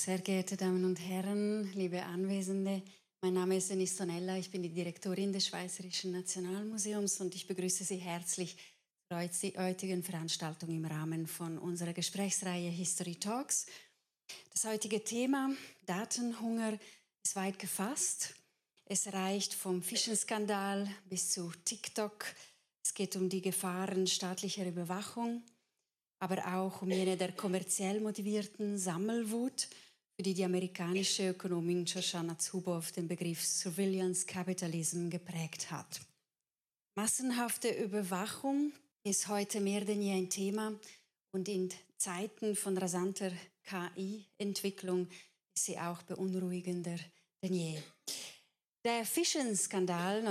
Sehr geehrte Damen und Herren, liebe Anwesende, mein Name ist Denise Tonella, ich bin die Direktorin des Schweizerischen Nationalmuseums und ich begrüße Sie herzlich zur heutigen Veranstaltung im Rahmen von unserer Gesprächsreihe History Talks. Das heutige Thema Datenhunger ist weit gefasst. Es reicht vom Phishing-Skandal bis zu TikTok. Es geht um die Gefahren staatlicher Überwachung, aber auch um jene der kommerziell motivierten Sammelwut, für die die amerikanische Ökonomin Shoshana Zuboff den Begriff Surveillance Capitalism geprägt hat. Massenhafte Überwachung ist heute mehr denn je ein Thema und in Zeiten von rasanter KI-Entwicklung ist sie auch beunruhigender denn je. Der Phishing-Skandal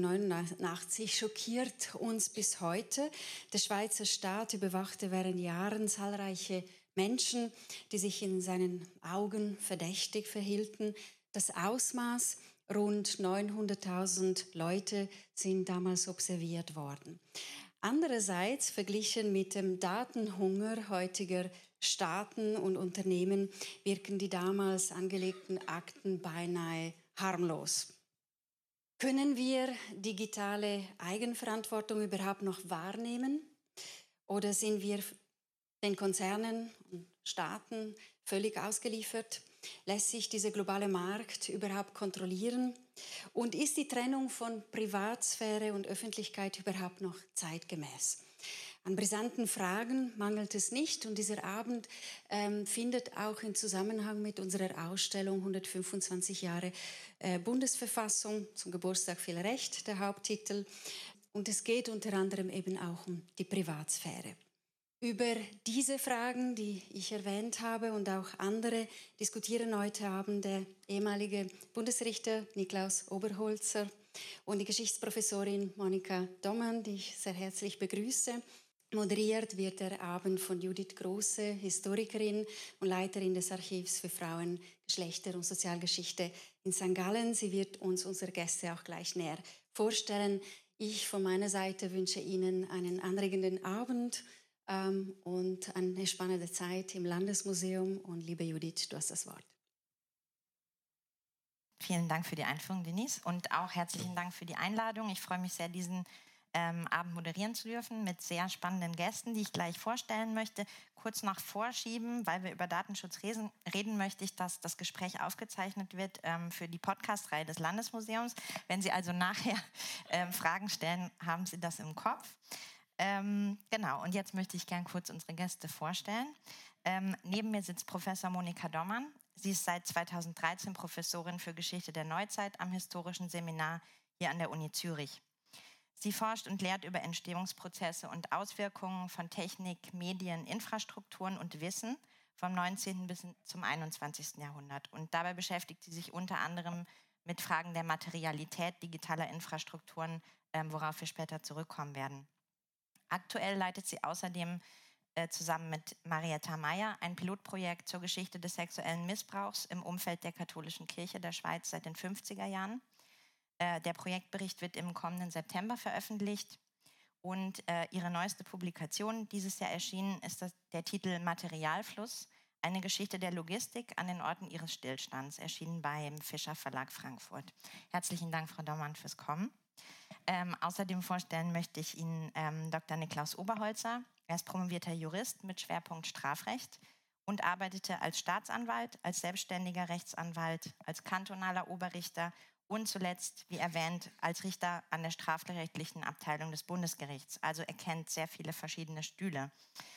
1989 schockiert uns bis heute. Der Schweizer Staat überwachte während Jahren zahlreiche Menschen, die sich in seinen Augen verdächtig verhielten. Das Ausmaß, rund 900.000 Leute sind damals observiert worden. Andererseits, verglichen mit dem Datenhunger heutiger Staaten und Unternehmen, wirken die damals angelegten Akten beinahe harmlos. Können wir digitale Eigenverantwortung überhaupt noch wahrnehmen? Oder sind wir den Konzernen und Staaten völlig ausgeliefert? Lässt sich dieser globale Markt überhaupt kontrollieren? Und ist die Trennung von Privatsphäre und Öffentlichkeit überhaupt noch zeitgemäß? An brisanten Fragen mangelt es nicht und dieser Abend findet auch im Zusammenhang mit unserer Ausstellung 125 Jahre Bundesverfassung zum Geburtstag viel Recht, der Haupttitel. Und es geht unter anderem eben auch um die Privatsphäre. Über diese Fragen, die ich erwähnt habe und auch andere, diskutieren heute Abend der ehemalige Bundesrichter Niklaus Oberholzer und die Geschichtsprofessorin Monika Dommann, die ich sehr herzlich begrüße. Moderiert wird der Abend von Judith Große, Historikerin und Leiterin des Archivs für Frauen, Geschlechter und Sozialgeschichte in St. Gallen. Sie wird uns unsere Gäste auch gleich näher vorstellen. Ich von meiner Seite wünsche Ihnen einen anregenden Abend und eine spannende Zeit im Landesmuseum. Und liebe Judith, du hast das Wort. Vielen Dank für die Einführung, Denise, und auch herzlichen Dank für die Einladung. Ich freue mich sehr, diesen Abend moderieren zu dürfen mit sehr spannenden Gästen, die ich gleich vorstellen möchte. Kurz noch vorschieben, weil wir über Datenschutz reden möchte ich, dass das Gespräch aufgezeichnet wird für die Podcast-Reihe des Landesmuseums. Wenn Sie also nachher Fragen stellen, haben Sie das im Kopf. Genau, und jetzt möchte ich gern kurz unsere Gäste vorstellen. Neben mir sitzt Professor Monika Dommann. Sie ist seit 2013 Professorin für Geschichte der Neuzeit am Historischen Seminar hier an der Uni Zürich. Sie forscht und lehrt über Entstehungsprozesse und Auswirkungen von Technik, Medien, Infrastrukturen und Wissen vom 19. bis zum 21. Jahrhundert. Und dabei beschäftigt sie sich unter anderem mit Fragen der Materialität digitaler Infrastrukturen, worauf wir später zurückkommen werden. Aktuell leitet sie außerdem zusammen mit Marietta Meyer ein Pilotprojekt zur Geschichte des sexuellen Missbrauchs im Umfeld der katholischen Kirche der Schweiz seit den 50er Jahren. Der Projektbericht wird im kommenden September veröffentlicht und ihre neueste Publikation, dieses Jahr erschienen, ist der Titel Materialfluss, eine Geschichte der Logistik an den Orten ihres Stillstands, erschienen beim Fischer Verlag Frankfurt. Herzlichen Dank, Frau Dommann, fürs Kommen. Außerdem vorstellen möchte ich Ihnen Dr. Niklaus Oberholzer. Er ist promovierter Jurist mit Schwerpunkt Strafrecht und arbeitete als Staatsanwalt, als selbstständiger Rechtsanwalt, als kantonaler Oberrichter und zuletzt, wie erwähnt, als Richter an der strafrechtlichen Abteilung des Bundesgerichts. Also er kennt sehr viele verschiedene Stühle.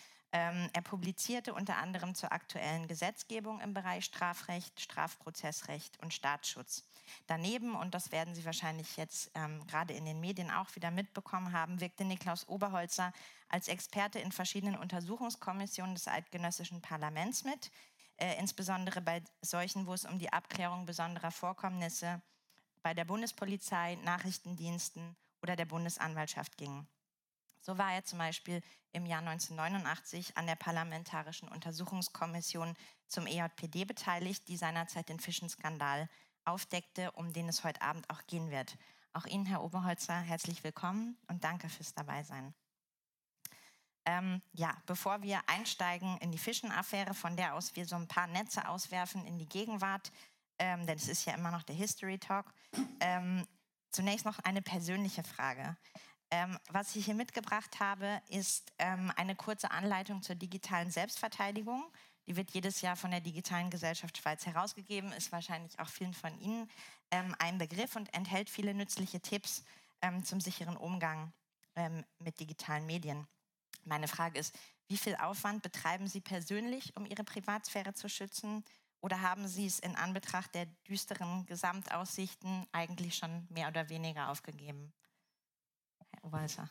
Er publizierte unter anderem zur aktuellen Gesetzgebung im Bereich Strafrecht, Strafprozessrecht und Staatsschutz. Daneben, und das werden Sie wahrscheinlich jetzt gerade in den Medien auch wieder mitbekommen haben, wirkte Niklaus Oberholzer als Experte in verschiedenen Untersuchungskommissionen des Eidgenössischen Parlaments mit, insbesondere bei solchen, wo es um die Abklärung besonderer Vorkommnisse bei der Bundespolizei, Nachrichtendiensten oder der Bundesanwaltschaft ging. So war er zum Beispiel im Jahr 1989 an der Parlamentarischen Untersuchungskommission zum EJPD beteiligt, die seinerzeit den Phishing-Skandal aufdeckte, um den es heute Abend auch gehen wird. Auch Ihnen, Herr Oberholzer, herzlich willkommen und danke fürs Dabeisein. Ja, bevor wir einsteigen in die Fischen-Affäre, von der aus wir so ein paar Netze auswerfen in die Gegenwart, denn es ist ja immer noch der History Talk, zunächst noch eine persönliche Frage. Was ich hier mitgebracht habe, ist eine kurze Anleitung zur digitalen Selbstverteidigung. Die wird jedes Jahr von der Digitalen Gesellschaft Schweiz herausgegeben, ist wahrscheinlich auch vielen von Ihnen ein Begriff und enthält viele nützliche Tipps zum sicheren Umgang mit digitalen Medien. Meine Frage ist, wie viel Aufwand betreiben Sie persönlich, um Ihre Privatsphäre zu schützen? Oder haben Sie es in Anbetracht der düsteren Gesamtaussichten eigentlich schon mehr oder weniger aufgegeben? Herr Oberholzer.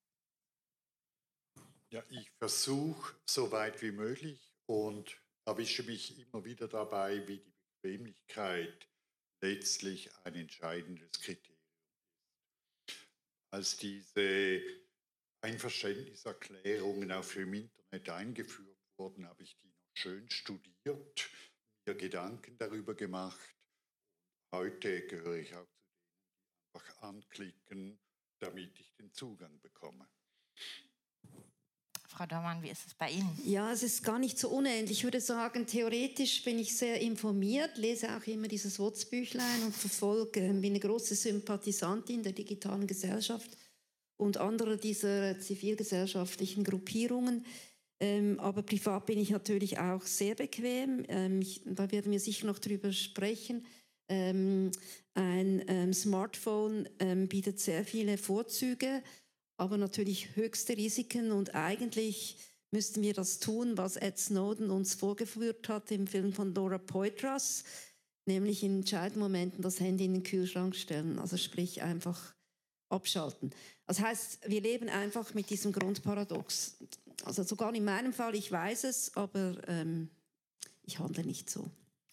Ja, ich versuche so weit wie möglich und erwische mich immer wieder dabei, wie die Bequemlichkeit letztlich ein entscheidendes Kriterium ist. Als diese Einverständniserklärungen auch im Internet eingeführt wurden, habe ich die noch schön studiert, mir Gedanken darüber gemacht. Heute gehöre ich auch zu denen, die einfach anklicken, damit ich den Zugang bekomme. Frau Dormann, wie ist es bei Ihnen? Ja, es ist gar nicht so unähnlich. Ich würde sagen, theoretisch bin ich sehr informiert, lese auch immer dieses WOTS-Büchlein und verfolge, bin eine große Sympathisantin der digitalen Gesellschaft und anderer dieser zivilgesellschaftlichen Gruppierungen. Aber privat bin ich natürlich auch sehr bequem. Da werden wir sicher noch drüber sprechen. Ein Smartphone bietet sehr viele Vorzüge, aber natürlich höchste Risiken, und eigentlich müssten wir das tun, was Ed Snowden uns vorgeführt hat im Film von Laura Poitras, nämlich in entscheidenden Momenten das Handy in den Kühlschrank stellen, also sprich einfach abschalten. Das heißt, wir leben einfach mit diesem Grundparadox. Also sogar in meinem Fall, ich weiß es, aber ich handle nicht so.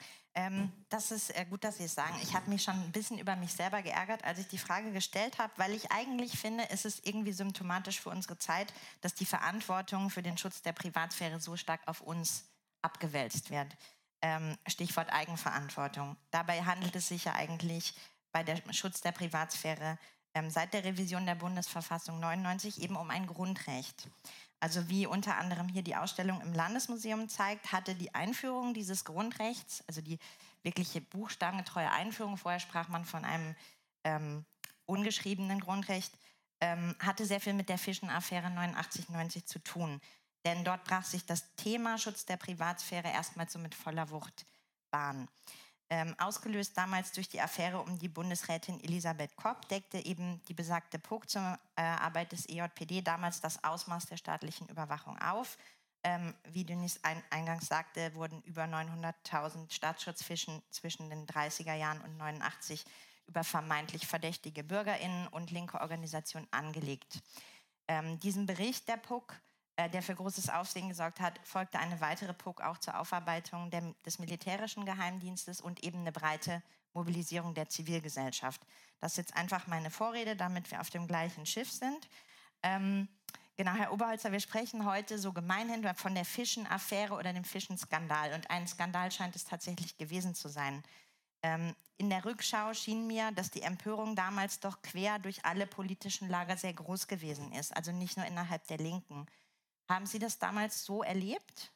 Das ist gut, dass Sie es sagen. Ich habe mich schon ein bisschen über mich selber geärgert, als ich die Frage gestellt habe, weil ich eigentlich finde, es ist irgendwie symptomatisch für unsere Zeit, dass die Verantwortung für den Schutz der Privatsphäre so stark auf uns abgewälzt wird. Stichwort Eigenverantwortung. Dabei handelt es sich ja eigentlich bei dem Schutz der Privatsphäre seit der Revision der Bundesverfassung 99 eben um ein Grundrecht. Also wie unter anderem hier die Ausstellung im Landesmuseum zeigt, hatte die Einführung dieses Grundrechts, also die wirkliche buchstabengetreue Einführung, vorher sprach man von einem ungeschriebenen Grundrecht, hatte sehr viel mit der Fischen-Affäre 89/90 zu tun. Denn dort brach sich das Thema Schutz der Privatsphäre erstmals so mit voller Wucht Bahn. Ausgelöst damals durch die Affäre um die Bundesrätin Elisabeth Kopp, deckte eben die besagte PUK zur Arbeit des EJPD damals das Ausmaß der staatlichen Überwachung auf. Wie Denise eingangs sagte, wurden über 900.000 Staatsschutzfischen zwischen den 30er Jahren und 89 über vermeintlich verdächtige BürgerInnen und linke Organisationen angelegt. Diesem Bericht der PUK, der für großes Aufsehen gesorgt hat, folgte eine weitere PUK auch zur Aufarbeitung des militärischen Geheimdienstes und eben eine breite Mobilisierung der Zivilgesellschaft. Das ist jetzt einfach meine Vorrede, damit wir auf dem gleichen Schiff sind. Genau, Herr Oberholzer, wir sprechen heute so gemeinhin von der Fischen-Affäre oder dem Fischen-Skandal. Und ein Skandal scheint es tatsächlich gewesen zu sein. In der Rückschau schien mir, dass die Empörung damals doch quer durch alle politischen Lager sehr groß gewesen ist, also nicht nur innerhalb der Linken. Haben Sie das damals so erlebt?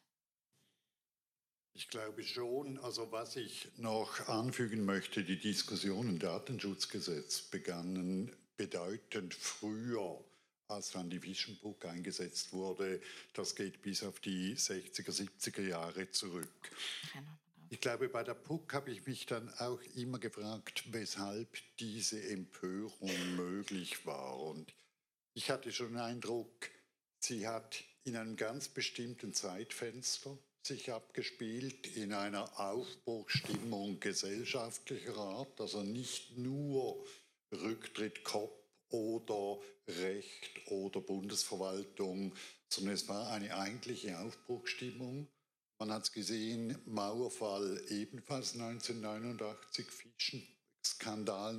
Ich glaube schon. Also was ich noch anfügen möchte, die Diskussionen im Datenschutzgesetz begannen bedeutend früher, als dann die Fischen-PUK eingesetzt wurde. Das geht bis auf die 60er, 70er Jahre zurück. Ich glaube, bei der PUK habe ich mich dann auch immer gefragt, weshalb diese Empörung möglich war. Und ich hatte schon den Eindruck, sie hat in einem ganz bestimmten Zeitfenster sich abgespielt, in einer Aufbruchsstimmung gesellschaftlicher Art, also nicht nur Rücktritt Kopp oder Recht oder Bundesverwaltung, sondern es war eine eigentliche Aufbruchsstimmung. Man hat es gesehen, Mauerfall ebenfalls 1989, Fischen-Skandal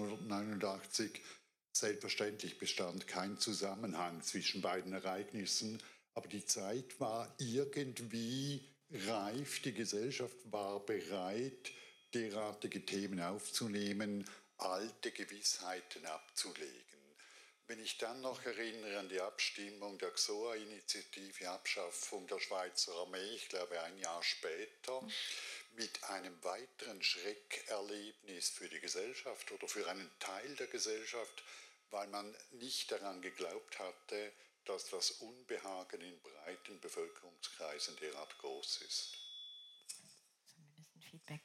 1989. Selbstverständlich bestand kein Zusammenhang zwischen beiden Ereignissen, aber die Zeit war irgendwie reif, die Gesellschaft war bereit, derartige Themen aufzunehmen, alte Gewissheiten abzulegen. Wenn ich dann noch erinnere an die Abstimmung der XOA-Initiative, Abschaffung der Schweizer Armee, ich glaube ein Jahr später, mit einem weiteren Schreckerlebnis für die Gesellschaft oder für einen Teil der Gesellschaft, weil man nicht daran geglaubt hatte, dass das Unbehagen in breiten Bevölkerungskreisen derart groß ist. Zumindest ein Feedback.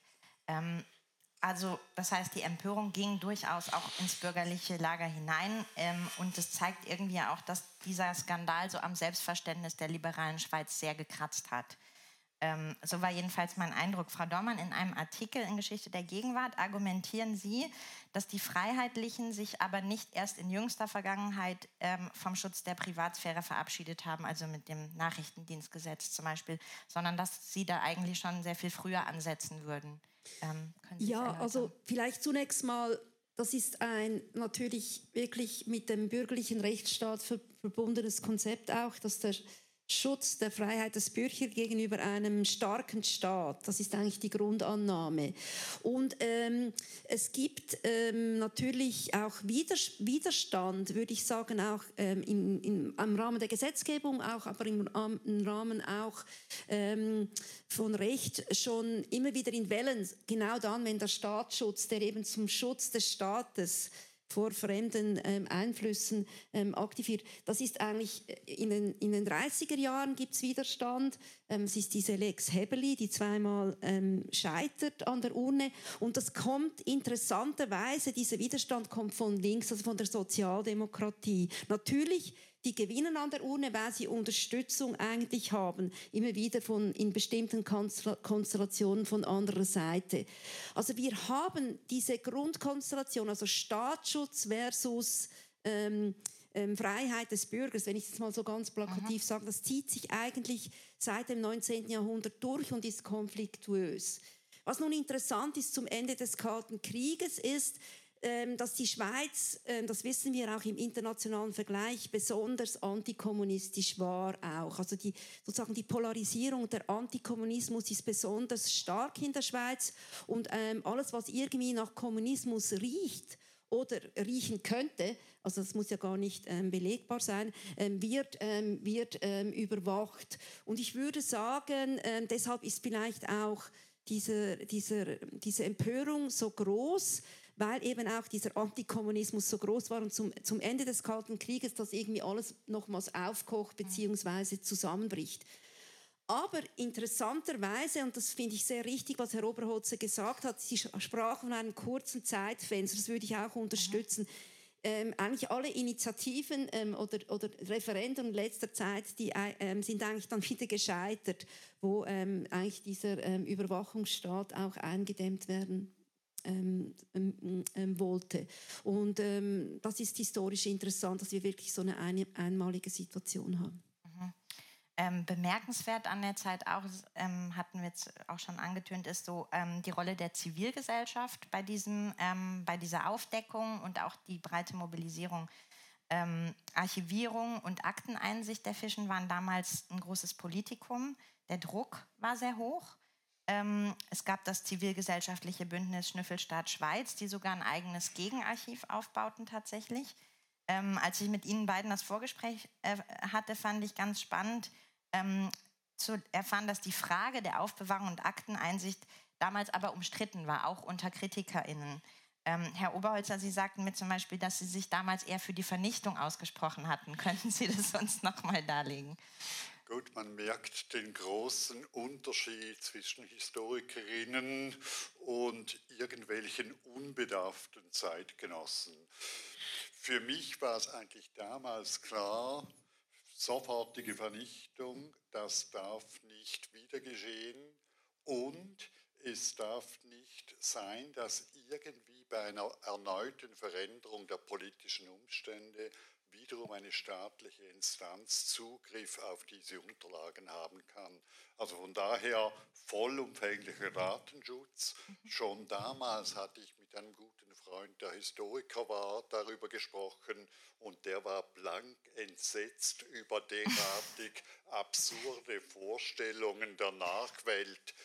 Also das heißt, die Empörung ging durchaus auch ins bürgerliche Lager hinein und es zeigt irgendwie auch, dass dieser Skandal so am Selbstverständnis der liberalen Schweiz sehr gekratzt hat. So war jedenfalls mein Eindruck. Frau Dormann, in einem Artikel in Geschichte der Gegenwart argumentieren Sie, dass die Freiheitlichen sich aber nicht erst in jüngster Vergangenheit vom Schutz der Privatsphäre verabschiedet haben, also mit dem Nachrichtendienstgesetz zum Beispiel, sondern dass Sie da eigentlich schon sehr viel früher ansetzen würden. Ja, also vielleicht zunächst mal, das ist ein natürlich wirklich mit dem bürgerlichen Rechtsstaat verbundenes Konzept auch, dass der Schutz der Freiheit des Bürgers gegenüber einem starken Staat, das ist eigentlich die Grundannahme. Und es gibt natürlich auch Widerstand, würde ich sagen, auch im Rahmen der Gesetzgebung, auch, aber im Rahmen auch von Recht schon immer wieder in Wellen, genau dann, wenn der Staatsschutz, der eben zum Schutz des Staates vor fremden Einflüssen aktiviert. Das ist eigentlich in den 30er Jahren gibt es Widerstand. Es ist diese Lex Heberli, die zweimal scheitert an der Urne. Und das kommt interessanterweise, dieser Widerstand kommt von links, also von der Sozialdemokratie. Natürlich, die gewinnen an der Urne, weil sie Unterstützung eigentlich haben, immer wieder in bestimmten Konstellationen von anderer Seite. Also wir haben diese Grundkonstellation, also Staatsschutz versus Freiheit des Bürgers, wenn ich es mal so ganz plakativ sage, das zieht sich eigentlich seit dem 19. Jahrhundert durch und ist konfliktuös. Was nun interessant ist zum Ende des Kalten Krieges ist, dass die Schweiz, das wissen wir auch im internationalen Vergleich, besonders antikommunistisch war auch. Also sozusagen die Polarisierung, der Antikommunismus ist besonders stark in der Schweiz und alles, was irgendwie nach Kommunismus riecht oder riechen könnte, also das muss ja gar nicht belegbar sein, wird überwacht. Und ich würde sagen, deshalb ist vielleicht auch diese Empörung so groß, weil eben auch dieser Antikommunismus so groß war und zum Ende des Kalten Krieges das irgendwie alles nochmals aufkocht bzw. zusammenbricht. Aber interessanterweise, und das finde ich sehr richtig, was Herr Oberholzer gesagt hat, Sie sprachen von einem kurzen Zeitfenster, das würde ich auch unterstützen. Eigentlich alle Initiativen oder Referenden in letzter Zeit, die sind eigentlich dann wieder gescheitert, wo eigentlich dieser Überwachungsstaat auch eingedämmt werden wollte. Und das ist historisch interessant, dass wir wirklich so eine einmalige Situation haben. Bemerkenswert an der Zeit auch, hatten wir jetzt auch schon angetönt, ist so die Rolle der Zivilgesellschaft bei dieser Aufdeckung und auch die breite Mobilisierung. Archivierung und Akteneinsicht der Fischen waren damals ein großes Politikum. Der Druck war sehr hoch. Es gab das zivilgesellschaftliche Bündnis Schnüffelstaat Schweiz, die sogar ein eigenes Gegenarchiv aufbauten tatsächlich. Als ich mit Ihnen beiden das Vorgespräch hatte, fand ich ganz spannend zu erfahren, dass die Frage der Aufbewahrung und Akteneinsicht damals aber umstritten war, auch unter KritikerInnen. Herr Oberholzer, Sie sagten mir zum Beispiel, dass Sie sich damals eher für die Vernichtung ausgesprochen hatten. Könnten Sie das uns nochmal darlegen? Gut, man merkt den großen Unterschied zwischen Historikerinnen und irgendwelchen unbedarften Zeitgenossen. Für mich war es eigentlich damals klar, sofortige Vernichtung, das darf nicht wieder geschehen und es darf nicht sein, dass irgendwie bei einer erneuten Veränderung der politischen Umstände wiederum eine staatliche Instanz Zugriff auf diese Unterlagen haben kann. Also von daher vollumfänglicher Datenschutz. Schon damals hatte ich mit einem guten Freund, der Historiker war, darüber gesprochen und der war blank entsetzt über derartig absurde Vorstellungen der Nachwelt, die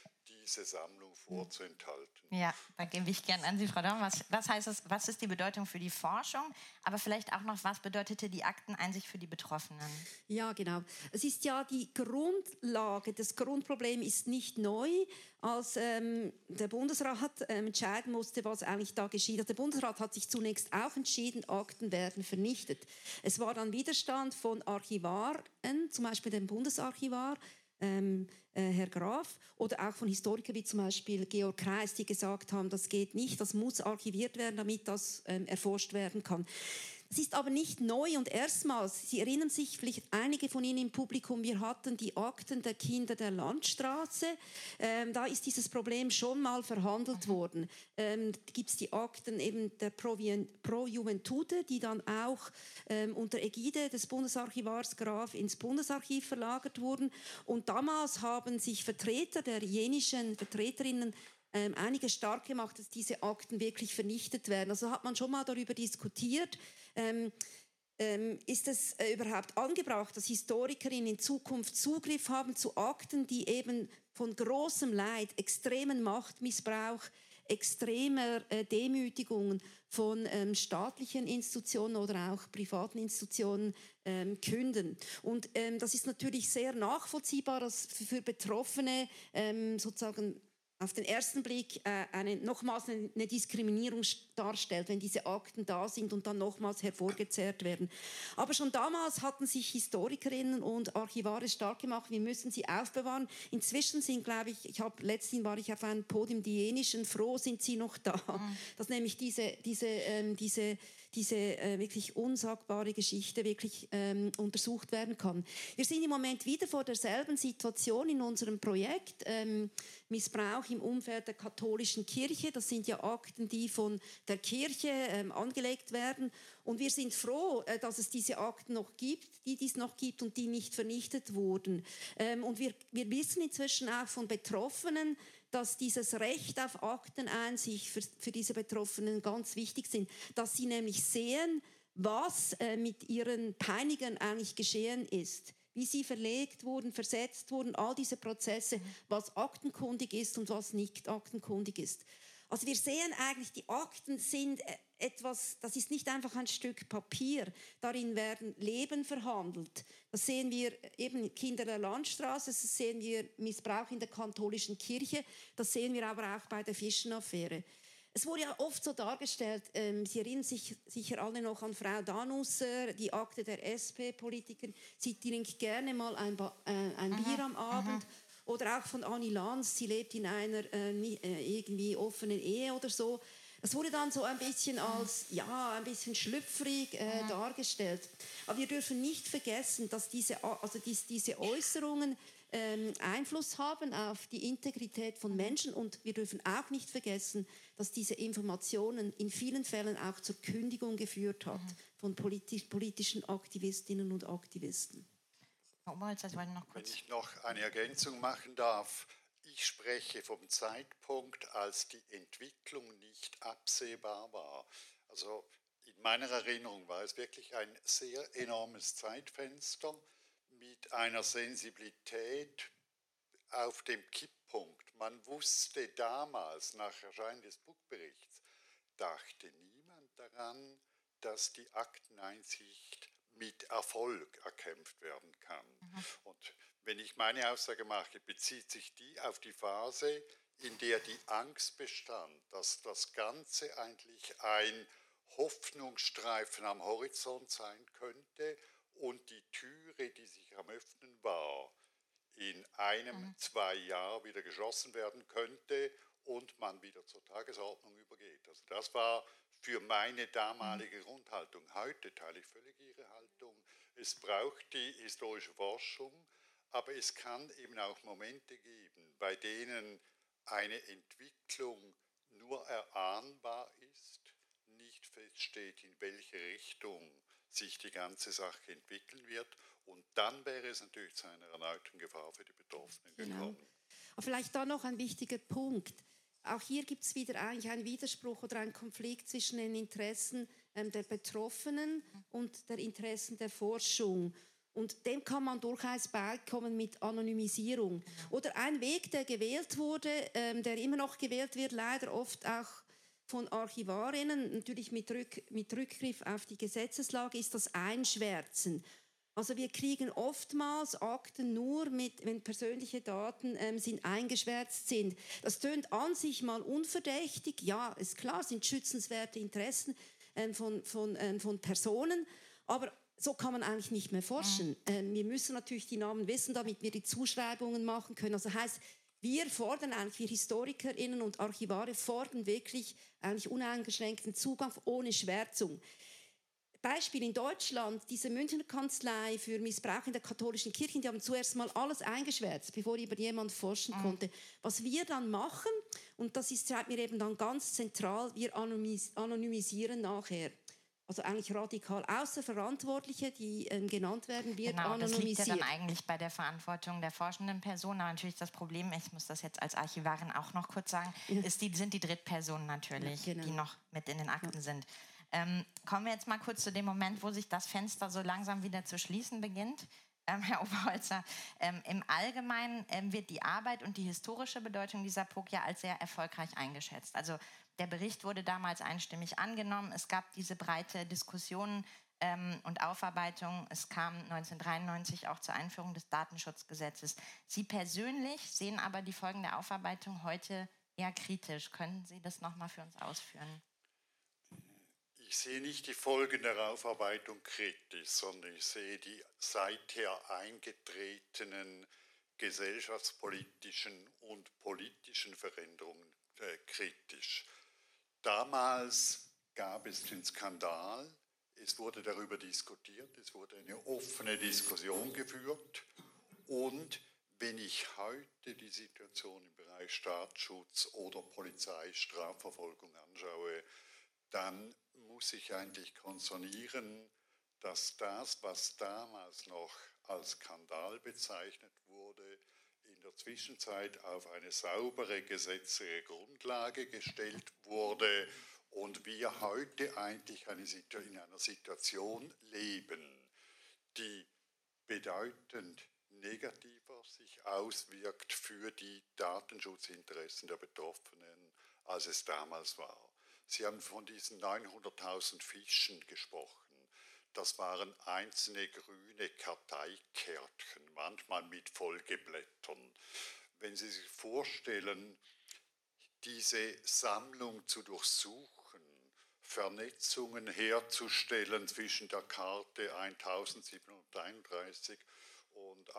diese Sammlung vorzuenthalten. Ja, da gebe ich gern an Sie, Frau Daum. Was ist die Bedeutung für die Forschung? Aber vielleicht auch noch, was bedeutete die Akteneinsicht für die Betroffenen? Ja, genau. Es ist ja die Grundlage, das Grundproblem ist nicht neu. Als der Bundesrat entscheiden musste, was eigentlich da geschieht. Der Bundesrat hat sich zunächst auch entschieden, Akten werden vernichtet. Es war dann Widerstand von Archivaren, zum Beispiel dem Bundesarchivar, Herr Graf, oder auch von Historikern wie zum Beispiel Georg Kreis, die gesagt haben, das geht nicht, das muss archiviert werden, damit das erforscht werden kann. Es ist aber nicht neu und erstmals, Sie erinnern sich, vielleicht einige von Ihnen im Publikum, wir hatten die Akten der Kinder der Landstraße, da ist dieses Problem schon mal verhandelt worden. Da gibt es die Akten eben der Pro Juventude, die dann auch unter Ägide des Bundesarchivars Graf ins Bundesarchiv verlagert wurden. Und damals haben sich Vertreter der jenischen Vertreterinnen einige stark gemacht, dass diese Akten wirklich vernichtet werden. Also hat man schon mal darüber diskutiert, ist es überhaupt angebracht, dass Historikerinnen in Zukunft Zugriff haben zu Akten, die eben von großem Leid, extremen Machtmissbrauch, extremer Demütigungen von staatlichen Institutionen oder auch privaten Institutionen künden. Und das ist natürlich sehr nachvollziehbar, dass für Betroffene sozusagen auf den ersten Blick nochmals eine Diskriminierung darstellt, wenn diese Akten da sind und dann nochmals hervorgezerrt werden. Aber schon damals hatten sich Historikerinnen und Archivare stark gemacht, wir müssen sie aufbewahren. Inzwischen sind, glaube ich, letztens war ich auf einem Podium die jenischen, froh sind sie noch da, dass nämlich diese wirklich unsagbare Geschichte wirklich untersucht werden kann. Wir sind im Moment wieder vor derselben Situation in unserem Projekt, Missbrauch im Umfeld der katholischen Kirche. Das sind ja Akten, die von der Kirche angelegt werden. Und wir sind froh, dass es diese Akten noch gibt, die es noch gibt und die nicht vernichtet wurden. Und wir wissen inzwischen auch von Betroffenen, dass dieses Recht auf Akteneinsicht für diese Betroffenen ganz wichtig sind, dass sie nämlich sehen, was mit ihren Peinigern eigentlich geschehen ist, wie sie verlegt wurden, versetzt wurden, all diese Prozesse, was aktenkundig ist und was nicht aktenkundig ist. Also wir sehen eigentlich, die Akten sind etwas, das ist nicht einfach ein Stück Papier. Darin werden Leben verhandelt. Das sehen wir eben Kinder der Landstraße, das sehen wir Missbrauch in der katholischen Kirche, das sehen wir aber auch bei der Fischen-Affäre. Es wurde ja oft so dargestellt, Sie erinnern sich sicher alle noch an Frau Danusser, die Akte der SP-Politiker, sie trinkt gerne mal ein Bier am Abend. Oder auch von Annie Lanz, sie lebt in einer irgendwie offenen Ehe oder so. Das wurde dann so ein bisschen als, ja, ein bisschen schlüpfrig dargestellt. Aber wir dürfen nicht vergessen, dass diese Äußerungen Einfluss haben auf die Integrität von Menschen. Und wir dürfen auch nicht vergessen, dass diese Informationen in vielen Fällen auch zur Kündigung geführt hat von politischen Aktivistinnen und Aktivisten. Wenn ich noch eine Ergänzung machen darf, ich spreche vom Zeitpunkt, als die Entwicklung nicht absehbar war. Also in meiner Erinnerung war es wirklich ein sehr enormes Zeitfenster mit einer Sensibilität auf dem Kipppunkt. Man wusste damals, nach Erscheinen des Buchberichts, dachte niemand daran, dass die Akteneinsicht mit Erfolg erkämpft werden kann. Und wenn ich meine Aussage mache, bezieht sich die auf die Phase, in der die Angst bestand, dass das Ganze eigentlich ein Hoffnungsstreifen am Horizont sein könnte und die Türe, die sich am Öffnen war, in 1-2 Jahren wieder geschlossen werden könnte und man wieder zur Tagesordnung übergeht. Also das war für meine damalige Grundhaltung. Heute teile ich völlig Ihre Haltung. Es braucht die historische Forschung, aber es kann eben auch Momente geben, bei denen eine Entwicklung nur erahnbar ist, nicht feststeht, in welche Richtung sich die ganze Sache entwickeln wird. Und dann wäre es natürlich zu einer erneuten Gefahr für die Betroffenen gekommen. Aber vielleicht da noch ein wichtiger Punkt. Auch hier gibt es wieder eigentlich einen Widerspruch oder einen Konflikt zwischen den Interessen der Betroffenen und der Interessen der Forschung. Und dem kann man durchaus beikommen mit Anonymisierung. Oder ein Weg, der gewählt wurde, der immer noch gewählt wird, leider oft auch von Archivarinnen, natürlich mit Rückgriff auf die Gesetzeslage, ist das Einschwärzen. Also wir kriegen oftmals Akten nur wenn persönliche Daten sind eingeschwärzt sind. Das tönt an sich mal unverdächtig. Ja, ist klar, sind schützenswerte Interessen von Personen, aber so kann man eigentlich nicht mehr forschen. Wir müssen natürlich die Namen wissen, damit wir die Zuschreibungen machen können. Also heißt, wir HistorikerInnen und Archivare fordern wirklich eigentlich uneingeschränkten Zugang ohne Schwärzung. Beispiel in Deutschland, diese Münchner Kanzlei für Missbrauch in der katholischen Kirche, die haben zuerst mal alles eingeschwärzt, bevor über jemand forschen konnte. Was wir dann machen, und das scheint mir eben dann ganz zentral, wir anonymisieren nachher. Also eigentlich radikal. Außer Verantwortliche, die genannt werden, wird anonymisiert. Das liegt ja dann eigentlich bei der Verantwortung der forschenden Person. Aber natürlich das Problem, ich muss das jetzt als Archivarin auch noch kurz sagen, sind die Drittpersonen natürlich, die noch mit in den Akten sind. Kommen wir jetzt mal kurz zu dem Moment, wo sich das Fenster so langsam wieder zu schließen beginnt. Herr Oberholzer, im Allgemeinen wird die Arbeit und die historische Bedeutung dieser POC ja als sehr erfolgreich eingeschätzt. Also der Bericht wurde damals einstimmig angenommen. Es gab diese breite Diskussion und Aufarbeitung. Es kam 1993 auch zur Einführung des Datenschutzgesetzes. Sie persönlich sehen aber die Folgen der Aufarbeitung heute eher kritisch. Können Sie das nochmal für uns ausführen? Ich sehe nicht die Folgen der Aufarbeitung kritisch, sondern ich sehe die seither eingetretenen gesellschaftspolitischen und politischen Veränderungen kritisch. Damals gab es den Skandal, es wurde darüber diskutiert, es wurde eine offene Diskussion geführt und wenn ich heute die Situation im Bereich Staatsschutz oder Polizei, Strafverfolgung anschaue, dann muss ich eigentlich konsternieren, dass das, was damals noch als Skandal bezeichnet wurde, in der Zwischenzeit auf eine saubere gesetzliche Grundlage gestellt wurde und wir heute eigentlich in einer Situation leben, die bedeutend negativer sich auswirkt für die Datenschutzinteressen der Betroffenen, als es damals war. Sie haben von diesen 900.000 Fischen gesprochen. Das waren einzelne grüne Karteikärtchen, manchmal mit Folgeblättern. Wenn Sie sich vorstellen, diese Sammlung zu durchsuchen, Vernetzungen herzustellen zwischen der Karte 1731 und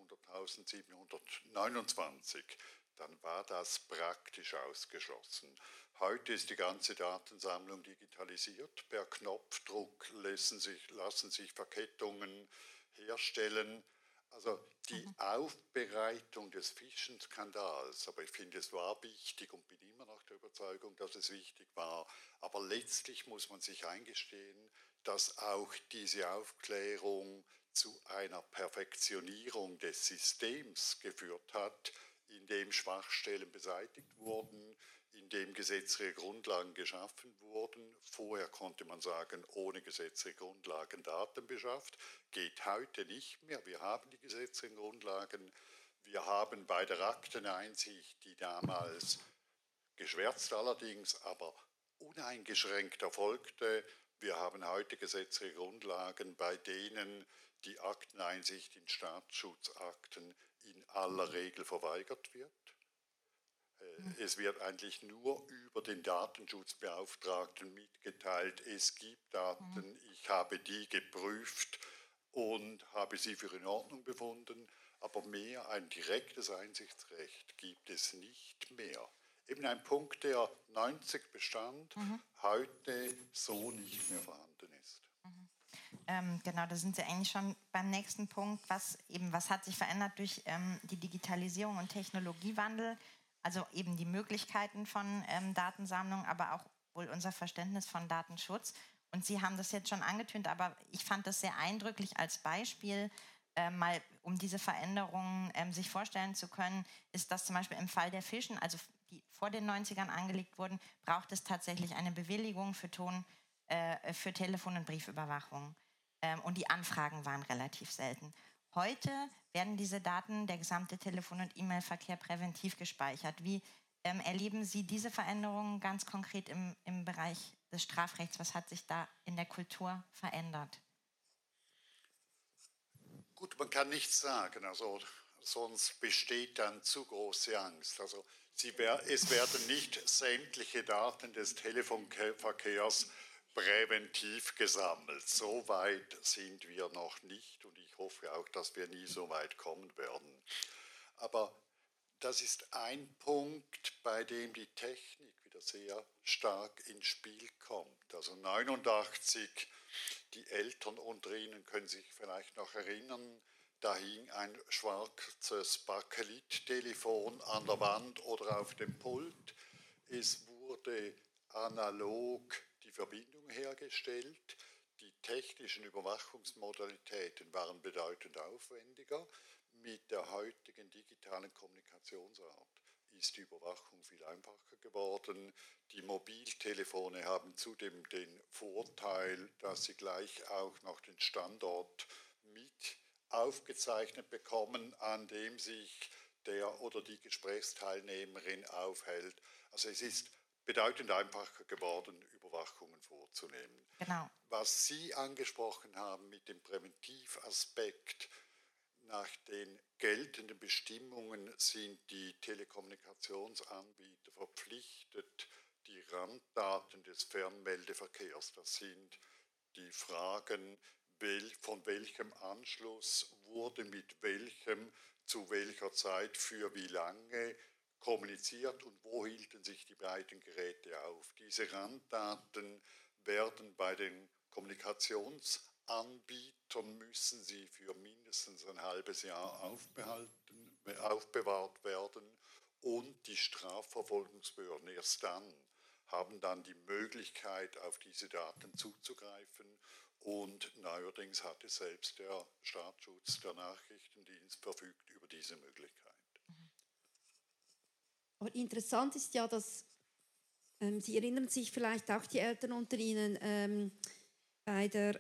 800.729, dann war das praktisch ausgeschlossen. Heute ist die ganze Datensammlung digitalisiert. Per Knopfdruck lassen sich Verkettungen herstellen. Also die Aufbereitung des Fischenskandals, aber ich finde, es war wichtig und bin immer noch der Überzeugung, dass es wichtig war. Aber letztlich muss man sich eingestehen, dass auch diese Aufklärung zu einer Perfektionierung des Systems geführt hat, in dem Schwachstellen beseitigt wurden, in dem gesetzliche Grundlagen geschaffen wurden. Vorher konnte man sagen, ohne gesetzliche Grundlagen Daten beschafft. Geht heute nicht mehr. Wir haben die gesetzlichen Grundlagen. Wir haben bei der Akteneinsicht, die damals geschwärzt allerdings, aber uneingeschränkt erfolgte, wir haben heute gesetzliche Grundlagen, bei denen die Akteneinsicht in Staatsschutzakten in aller Regel verweigert wird. Es wird eigentlich nur über den Datenschutzbeauftragten mitgeteilt, es gibt Daten, ich habe die geprüft und habe sie für in Ordnung befunden, aber mehr ein direktes Einsichtsrecht gibt es nicht mehr. Eben ein Punkt, der 90 bestand, heute so nicht mehr vorhanden ist. Genau, da sind Sie eigentlich schon beim nächsten Punkt. Was hat sich verändert durch die Digitalisierung und Technologiewandel? Also eben die Möglichkeiten von Datensammlung, aber auch wohl unser Verständnis von Datenschutz. Und Sie haben das jetzt schon angetönt, aber ich fand das sehr eindrücklich als Beispiel, mal um diese Veränderungen sich vorstellen zu können, ist das zum Beispiel im Fall der Fischen, also die vor den 90ern angelegt wurden, braucht es tatsächlich eine Bewilligung für Telefon- und Briefüberwachung. und die Anfragen waren relativ selten. Heute werden diese Daten, der gesamte Telefon- und E-Mail-Verkehr präventiv gespeichert. Wie erleben Sie diese Veränderungen ganz konkret im Bereich des Strafrechts? Was hat sich da in der Kultur verändert? Gut, man kann nichts sagen, also sonst besteht dann zu große Angst. Also es werden nicht sämtliche Daten des Telefonverkehrs präventiv gesammelt. So weit sind wir noch nicht und ich hoffe auch, dass wir nie so weit kommen werden. Aber das ist ein Punkt, bei dem die Technik wieder sehr stark ins Spiel kommt. Also 89, die Eltern unter Ihnen können sich vielleicht noch erinnern, da hing ein schwarzes Bakelit-Telefon an der Wand oder auf dem Pult. Es wurde analog die Verbindung hergestellt. Die technischen Überwachungsmodalitäten waren bedeutend aufwendiger. Mit der heutigen digitalen Kommunikationsart ist die Überwachung viel einfacher geworden. Die Mobiltelefone haben zudem den Vorteil, dass sie gleich auch noch den Standort mit aufgezeichnet bekommen, an dem sich der oder die Gesprächsteilnehmerin aufhält. Also es ist bedeutend einfacher geworden, Überwachungen vorzunehmen. Genau. Was Sie angesprochen haben mit dem Präventivaspekt, nach den geltenden Bestimmungen sind die Telekommunikationsanbieter verpflichtet, die Randdaten des Fernmeldeverkehrs, das sind die Fragen, von welchem Anschluss wurde mit welchem zu welcher Zeit für wie lange kommuniziert und wo hielten sich die beiden Geräte auf. Diese Randdaten werden bei den Kommunikationsanbietern, müssen sie für mindestens ein halbes Jahr aufbewahrt werden und die Strafverfolgungsbehörden erst dann haben dann die Möglichkeit, auf diese Daten zuzugreifen. Und neuerdings hatte selbst der Staatsschutz, der Nachrichtendienst, verfügt über diese Möglichkeit. Aber interessant ist ja, dass Sie erinnern sich vielleicht auch die Eltern unter Ihnen bei der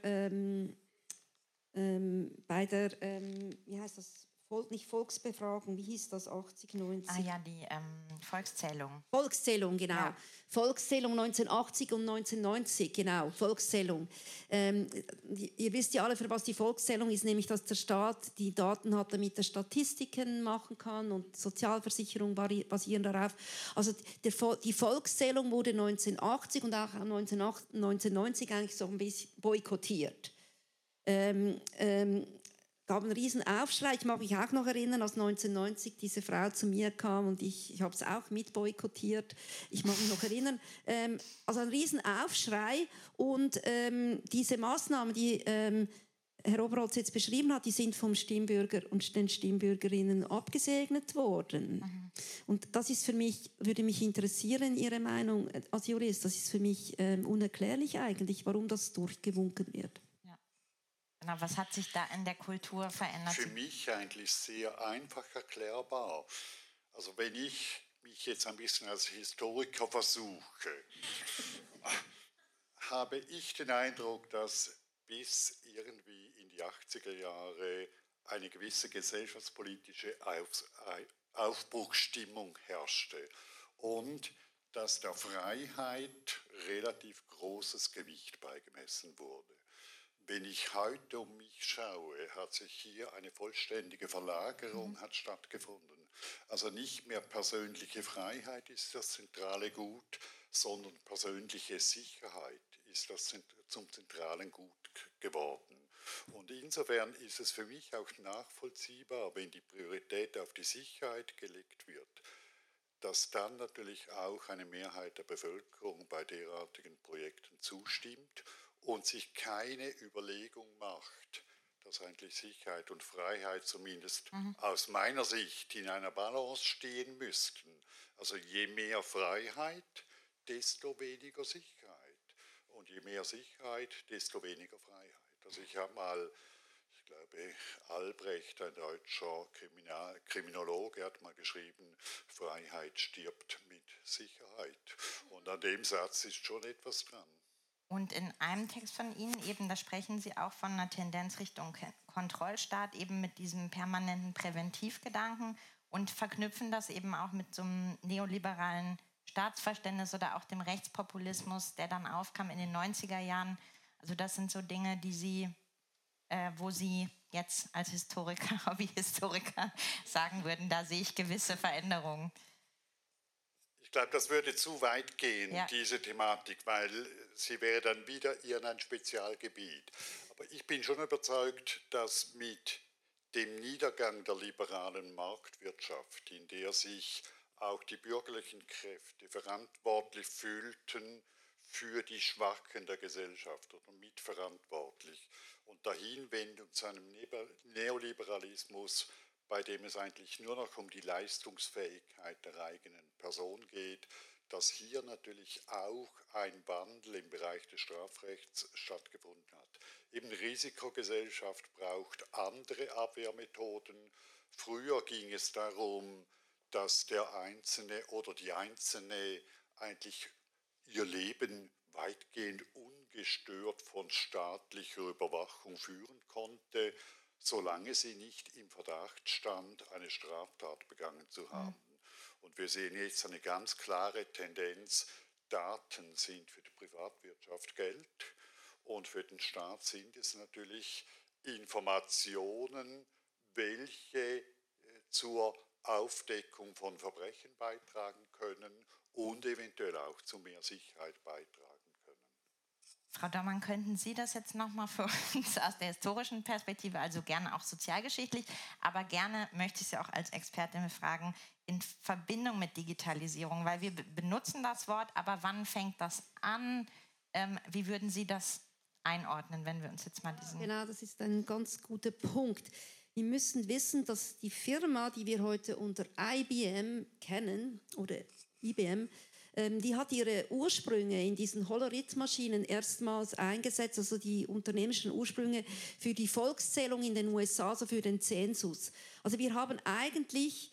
wie heißt das? Nicht Volksbefragung, wie hieß das, 80, 90? Ah ja, die Volkszählung. Volkszählung, genau. Ja. Volkszählung 1980 und 1990, genau, Volkszählung. Ihr wisst ja alle, für was die Volkszählung ist, nämlich, dass der Staat die Daten hat, damit er Statistiken machen kann und Sozialversicherung basieren darauf. Also die Volkszählung wurde 1980 und auch 1990 eigentlich so ein bisschen boykottiert. Gab einen riesen Aufschrei. Ich mag mich auch noch erinnern, als 1990 diese Frau zu mir kam und ich habe es auch mit boykottiert. Ich mag mich noch erinnern. Also ein riesen Aufschrei und diese Maßnahmen, die Herr Oberholz jetzt beschrieben hat, die sind vom Stimmbürger und den Stimmbürgerinnen abgesegnet worden. Mhm. Und das ist für mich, würde mich interessieren, Ihre Meinung als Jurist, das ist für mich unerklärlich eigentlich, warum das durchgewunken wird. Genau, was hat sich da in der Kultur verändert? Für mich eigentlich sehr einfach erklärbar. Also wenn ich mich jetzt ein bisschen als Historiker versuche, habe ich den Eindruck, dass bis irgendwie in die 80er Jahre eine gewisse gesellschaftspolitische Aufbruchsstimmung herrschte und dass der Freiheit relativ großes Gewicht beigemessen wurde. Wenn ich heute um mich schaue, hat sich hier eine vollständige Verlagerung hat stattgefunden. Also nicht mehr persönliche Freiheit ist das zentrale Gut, sondern persönliche Sicherheit ist das zum zentralen Gut geworden. Und insofern ist es für mich auch nachvollziehbar, wenn die Priorität auf die Sicherheit gelegt wird, dass dann natürlich auch eine Mehrheit der Bevölkerung bei derartigen Projekten zustimmt und sich keine Überlegung macht, dass eigentlich Sicherheit und Freiheit zumindest aus meiner Sicht in einer Balance stehen müssten. Also je mehr Freiheit, desto weniger Sicherheit. Und je mehr Sicherheit, desto weniger Freiheit. Also ich habe mal, ich glaube, Albrecht, ein deutscher Kriminologe, hat mal geschrieben, Freiheit stirbt mit Sicherheit. Und an dem Satz ist schon etwas dran. Und in einem Text von Ihnen eben, da sprechen Sie auch von einer Tendenz Richtung Kontrollstaat, eben mit diesem permanenten Präventivgedanken und verknüpfen das eben auch mit so einem neoliberalen Staatsverständnis oder auch dem Rechtspopulismus, der dann aufkam in den 90er Jahren. Also das sind so Dinge, die Sie, wo Sie jetzt als Historiker, Hobbyhistoriker sagen würden, da sehe ich gewisse Veränderungen. Ich glaube, das würde zu weit gehen, diese Thematik, weil sie wäre dann wieder irgendein Spezialgebiet. Aber ich bin schon überzeugt, dass mit dem Niedergang der liberalen Marktwirtschaft, in der sich auch die bürgerlichen Kräfte verantwortlich fühlten für die Schwachen der Gesellschaft oder mitverantwortlich und der Hinwendung zu einem Neoliberalismus, bei dem es eigentlich nur noch um die Leistungsfähigkeit der eigenen Person geht, dass hier natürlich auch ein Wandel im Bereich des Strafrechts stattgefunden hat. Eben Risikogesellschaft braucht andere Abwehrmethoden. Früher ging es darum, dass der Einzelne oder die Einzelne eigentlich ihr Leben weitgehend ungestört von staatlicher Überwachung führen konnte, solange sie nicht im Verdacht stand, eine Straftat begangen zu haben. Und wir sehen jetzt eine ganz klare Tendenz, Daten sind für die Privatwirtschaft Geld und für den Staat sind es natürlich Informationen, welche zur Aufdeckung von Verbrechen beitragen können und eventuell auch zu mehr Sicherheit beitragen können. Frau Dommann, könnten Sie das jetzt nochmal für uns aus der historischen Perspektive, also gerne auch sozialgeschichtlich, aber gerne möchte ich Sie auch als Expertin fragen, in Verbindung mit Digitalisierung, weil wir benutzen das Wort, aber wann fängt das an? Wie würden Sie das einordnen, wenn wir uns jetzt mal diesen... Genau, das ist ein ganz guter Punkt. Wir müssen wissen, dass die Firma, die wir heute unter IBM kennen, oder IBM, die hat ihre Ursprünge in diesen Hollerith-Maschinen erstmals eingesetzt, also die unternehmerischen Ursprünge für die Volkszählung in den USA, also für den Zensus. Also wir haben eigentlich,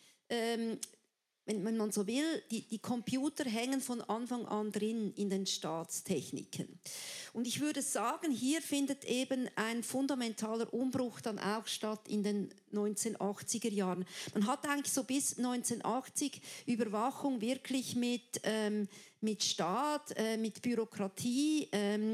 wenn man so will, die Computer hängen von Anfang an drin in den Staatstechniken. Und ich würde sagen, hier findet eben ein fundamentaler Umbruch dann auch statt in den 1980er Jahren. Man hat eigentlich so bis 1980 Überwachung wirklich mit Staat, mit Bürokratie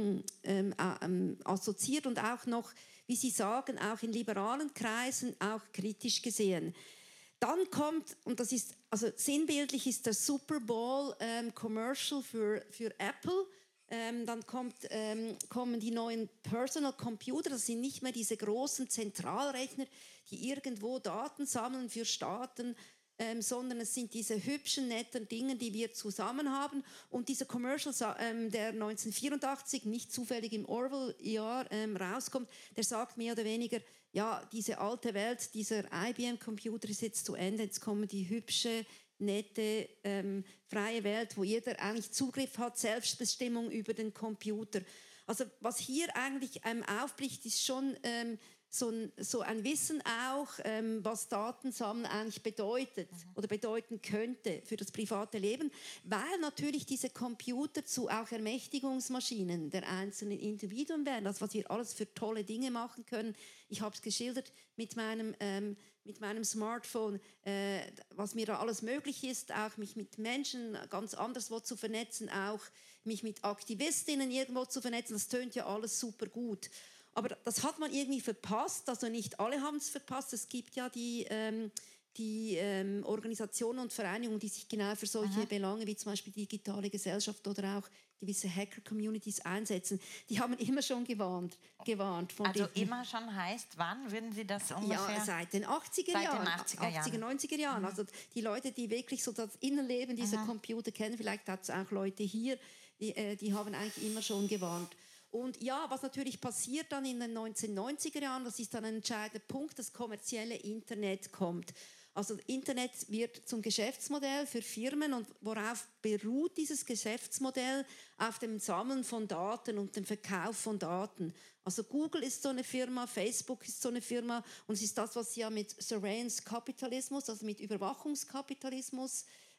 assoziiert und auch noch, wie Sie sagen, auch in liberalen Kreisen auch kritisch gesehen. Dann kommt, und das ist, also sinnbildlich ist der Super Bowl Commercial für Apple. Dann kommen die neuen Personal Computer, das sind nicht mehr diese großen Zentralrechner, die irgendwo Daten sammeln für Staaten, sondern es sind diese hübschen, netten Dinge, die wir zusammen haben. Und dieser Commercial, der 1984, nicht zufällig im Orwell-Jahr rauskommt, der sagt mehr oder weniger, ja, diese alte Welt, dieser IBM-Computer ist jetzt zu Ende, jetzt kommen die hübsche, nette, freie Welt, wo jeder eigentlich Zugriff hat, Selbstbestimmung über den Computer. Also was hier eigentlich aufbricht, ist schon so ein Wissen auch, was Datensammeln eigentlich bedeutet oder bedeuten könnte für das private Leben, weil natürlich diese Computer zu auch Ermächtigungsmaschinen der einzelnen Individuen werden, das, was wir alles für tolle Dinge machen können. Ich habe es geschildert mit meinem Smartphone, was mir da alles möglich ist, auch mich mit Menschen ganz anderswo zu vernetzen, auch mich mit Aktivistinnen irgendwo zu vernetzen, das tönt ja alles super gut. Aber das hat man irgendwie verpasst, also nicht alle haben es verpasst. Es gibt ja die Organisationen und Vereinigungen, die sich genau für solche Belange wie zum Beispiel digitale Gesellschaft oder auch gewisse Hacker-Communities einsetzen. Die haben immer schon gewarnt. Also immer schon heißt, wann würden Sie das ungefähr? Ja, seit den 80er Jahren. 90er Jahren. Also die Leute, die wirklich so das Innenleben dieser Computer kennen, vielleicht hat es auch Leute hier, die haben eigentlich immer schon gewarnt. Und ja, was natürlich passiert dann in den 1990er Jahren, das ist dann ein entscheidender Punkt, das kommerzielle Internet kommt. Also Internet wird zum Geschäftsmodell für Firmen und worauf beruht dieses Geschäftsmodell? Auf dem Sammeln von Daten und dem Verkauf von Daten. Also Google ist so eine Firma, Facebook ist so eine Firma und es ist das, was Sie ja mit Surveillance Kapitalismus, also mit Überwachungskapitalismus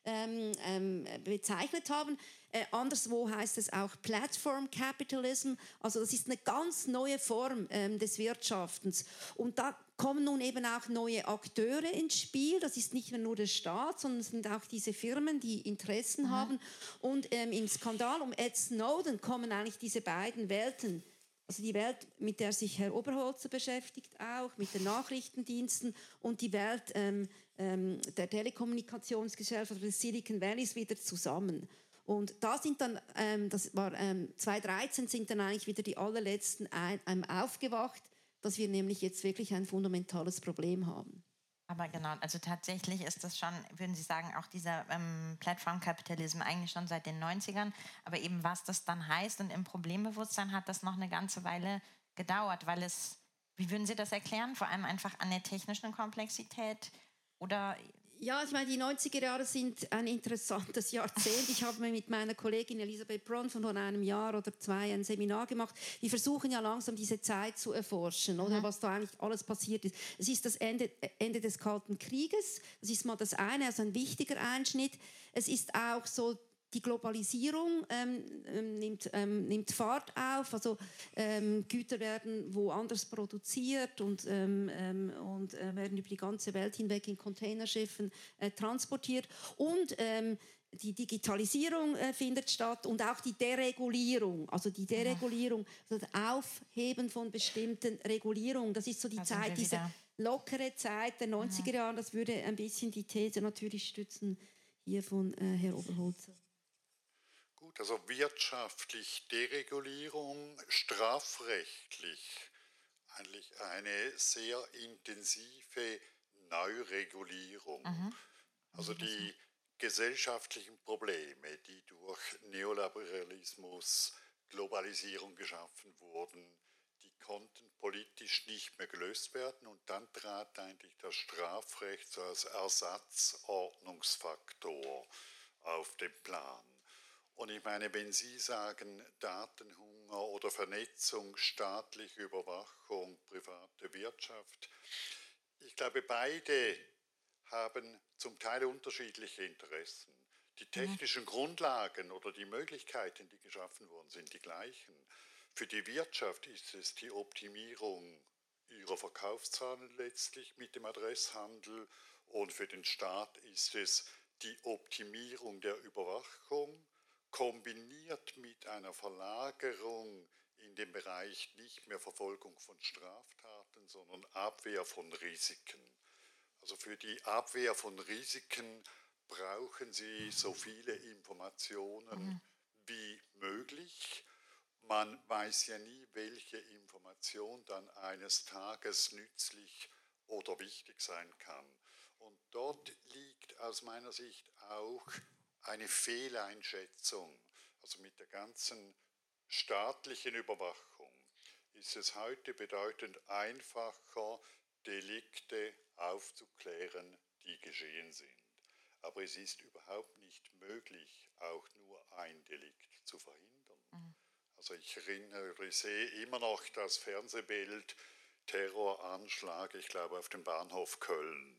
bezeichnet haben. Anderswo heißt es auch Platform Capitalism. Also das ist eine ganz neue Form des Wirtschaftens. Und da kommen nun eben auch neue Akteure ins Spiel. Das ist nicht mehr nur der Staat, sondern es sind auch diese Firmen, die Interessen haben. Und im Skandal um Ed Snowden kommen eigentlich diese beiden Welten. Also die Welt, mit der sich Herr Oberholzer beschäftigt, auch mit den Nachrichtendiensten, und die Welt der Telekommunikationsgesellschaft des Silicon Valleys wieder zusammen. Und da sind dann, das war 2013, sind dann eigentlich wieder die allerletzten aufgewacht, dass wir nämlich jetzt wirklich ein fundamentales Problem haben. Aber genau, also tatsächlich ist das schon, würden Sie sagen, auch dieser Plattform-Capitalism eigentlich schon seit den 90ern. Aber eben was das dann heißt und im Problembewusstsein hat das noch eine ganze Weile gedauert, weil es, wie würden Sie das erklären? Vor allem einfach an der technischen Komplexität oder... Ja, ich meine, die 90er Jahre sind ein interessantes Jahrzehnt. Ich habe mit meiner Kollegin Elisabeth Bronn von einem Jahr oder zwei ein Seminar gemacht. Wir versuchen ja langsam diese Zeit zu erforschen, oder was da eigentlich alles passiert ist. Es ist das Ende des Kalten Krieges. Das ist mal das eine, also ein wichtiger Einschnitt. Es ist auch so, die Globalisierung nimmt Fahrt auf, also Güter werden woanders produziert und werden über die ganze Welt hinweg in Containerschiffen transportiert. Und die Digitalisierung findet statt und auch die Deregulierung, also die Deregulierung, also das Aufheben von bestimmten Regulierungen. Das ist so die Zeit, diese lockere Zeit der 90er Jahre. Das würde ein bisschen die These natürlich stützen hier von Herrn Oberholzer. Gut, also wirtschaftlich Deregulierung, strafrechtlich eigentlich eine sehr intensive Neuregulierung. Also die gesellschaftlichen Probleme, die durch Neoliberalismus, Globalisierung geschaffen wurden, die konnten politisch nicht mehr gelöst werden, und dann trat eigentlich das Strafrecht so als Ersatzordnungsfaktor auf den Plan. Und ich meine, wenn Sie sagen, Datenhunger oder Vernetzung, staatliche Überwachung, private Wirtschaft, ich glaube, beide haben zum Teil unterschiedliche Interessen. Die technischen Grundlagen oder die Möglichkeiten, die geschaffen wurden, sind die gleichen. Für die Wirtschaft ist es die Optimierung ihrer Verkaufszahlen letztlich mit dem Adresshandel, und für den Staat ist es die Optimierung der Überwachung, kombiniert mit einer Verlagerung in den Bereich nicht mehr Verfolgung von Straftaten, sondern Abwehr von Risiken. Also für die Abwehr von Risiken brauchen Sie so viele Informationen wie möglich. Man weiß ja nie, welche Information dann eines Tages nützlich oder wichtig sein kann. Und dort liegt aus meiner Sicht auch eine Fehleinschätzung. Also mit der ganzen staatlichen Überwachung ist es heute bedeutend einfacher, Delikte aufzuklären, die geschehen sind. Aber es ist überhaupt nicht möglich, auch nur ein Delikt zu verhindern. Also ich sehe immer noch das Fernsehbild, Terroranschlag, ich glaube auf dem Bahnhof Köln.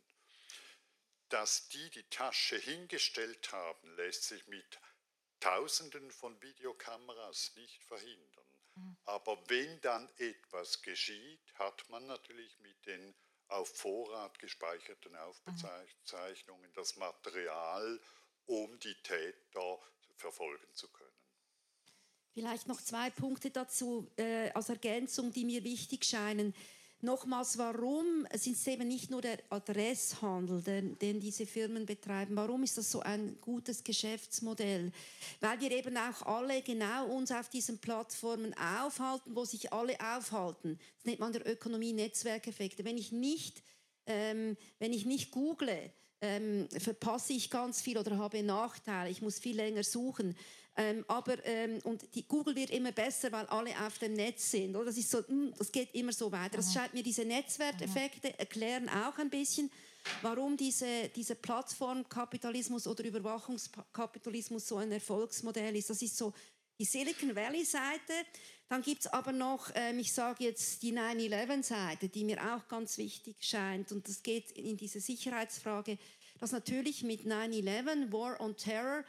Dass die Tasche hingestellt haben, lässt sich mit Tausenden von Videokameras nicht verhindern. Aber wenn dann etwas geschieht, hat man natürlich mit den auf Vorrat gespeicherten Aufzeichnungen das Material, um die Täter verfolgen zu können. Vielleicht noch 2 Punkte dazu als Ergänzung, die mir wichtig scheinen. Nochmals, warum sind es eben nicht nur der Adresshandel, den diese Firmen betreiben? Warum ist das so ein gutes Geschäftsmodell? Weil wir eben auch alle genau uns auf diesen Plattformen aufhalten, wo sich alle aufhalten. Das nennt man der Ökonomie Netzwerkeffekte. Wenn ich nicht google, verpasse ich ganz viel oder habe Nachteile. Ich muss viel länger suchen. Und die Google wird immer besser, weil alle auf dem Netz sind. Oder? Das ist so, das geht immer so weiter. Das scheint mir, diese Netzwerkeffekte erklären auch ein bisschen, warum dieser Plattformkapitalismus oder Überwachungskapitalismus so ein Erfolgsmodell ist. Das ist so die Silicon Valley-Seite. Dann gibt es aber noch, ich sage jetzt die 9/11-Seite, die mir auch ganz wichtig scheint. Und das geht in diese Sicherheitsfrage. dass natürlich mit 9/11, War on Terror,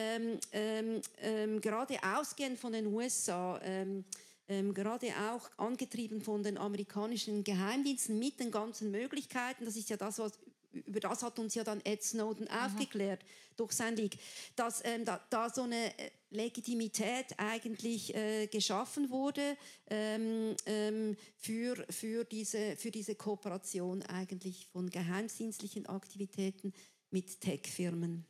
gerade ausgehend von den USA, gerade auch angetrieben von den amerikanischen Geheimdiensten mit den ganzen Möglichkeiten, das ist ja das, über das hat uns ja dann Ed Snowden aufgeklärt durch sein Leak, dass da so eine Legitimität eigentlich geschaffen wurde für diese Kooperation eigentlich von geheimdienstlichen Aktivitäten mit Tech-Firmen.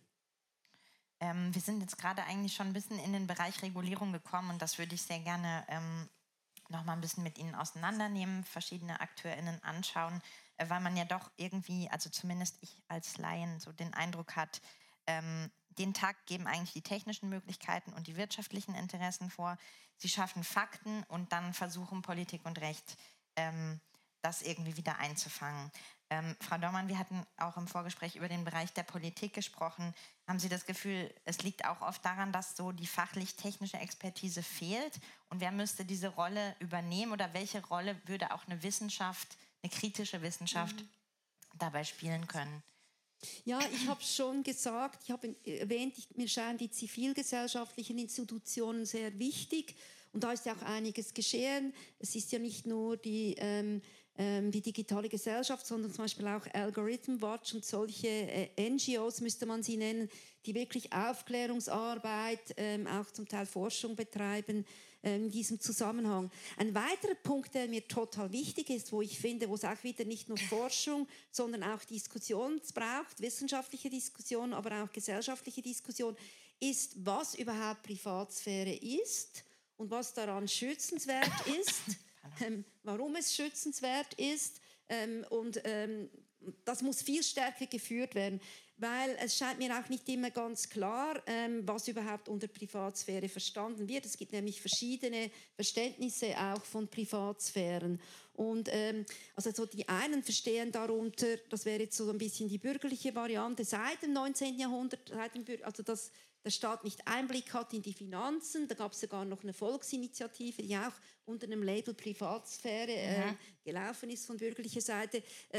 Wir sind jetzt gerade eigentlich schon ein bisschen in den Bereich Regulierung gekommen und das würde ich sehr gerne noch mal ein bisschen mit Ihnen auseinandernehmen, verschiedene AkteurInnen anschauen, weil man ja doch irgendwie, also zumindest ich als Laien, so den Eindruck hat, den Tag geben eigentlich die technischen Möglichkeiten und die wirtschaftlichen Interessen vor. Sie schaffen Fakten und dann versuchen Politik und Recht, das irgendwie wieder einzufangen. Frau Dormann, wir hatten auch im Vorgespräch über den Bereich der Politik gesprochen. Haben Sie das Gefühl, es liegt auch oft daran, dass so die fachlich-technische Expertise fehlt? Und wer müsste diese Rolle übernehmen oder welche Rolle würde auch eine Wissenschaft, eine kritische Wissenschaft dabei spielen können? Ja, ich habe schon gesagt, ich habe erwähnt, mir scheinen die zivilgesellschaftlichen Institutionen sehr wichtig. Und da ist ja auch einiges geschehen. Es ist ja nicht nur die digitale Gesellschaft, sondern zum Beispiel auch Algorithm Watch und solche NGOs, müsste man sie nennen, die wirklich Aufklärungsarbeit, auch zum Teil Forschung betreiben in diesem Zusammenhang. Ein weiterer Punkt, der mir total wichtig ist, wo ich finde, wo es auch wieder nicht nur Forschung, sondern auch Diskussion braucht, wissenschaftliche Diskussion, aber auch gesellschaftliche Diskussion, ist, was überhaupt Privatsphäre ist und was daran schützenswert ist. Warum es schützenswert ist und das muss viel stärker geführt werden, weil es scheint mir auch nicht immer ganz klar, was überhaupt unter Privatsphäre verstanden wird. Es gibt nämlich verschiedene Verständnisse auch von Privatsphären. Und also so die einen verstehen darunter, das wäre jetzt so ein bisschen die bürgerliche Variante, seit dem 19. Jahrhundert, also dass der Staat nicht Einblick hat in die Finanzen. Da gab es sogar noch eine Volksinitiative, die auch unter dem Label Privatsphäre gelaufen ist von bürgerlicher Seite.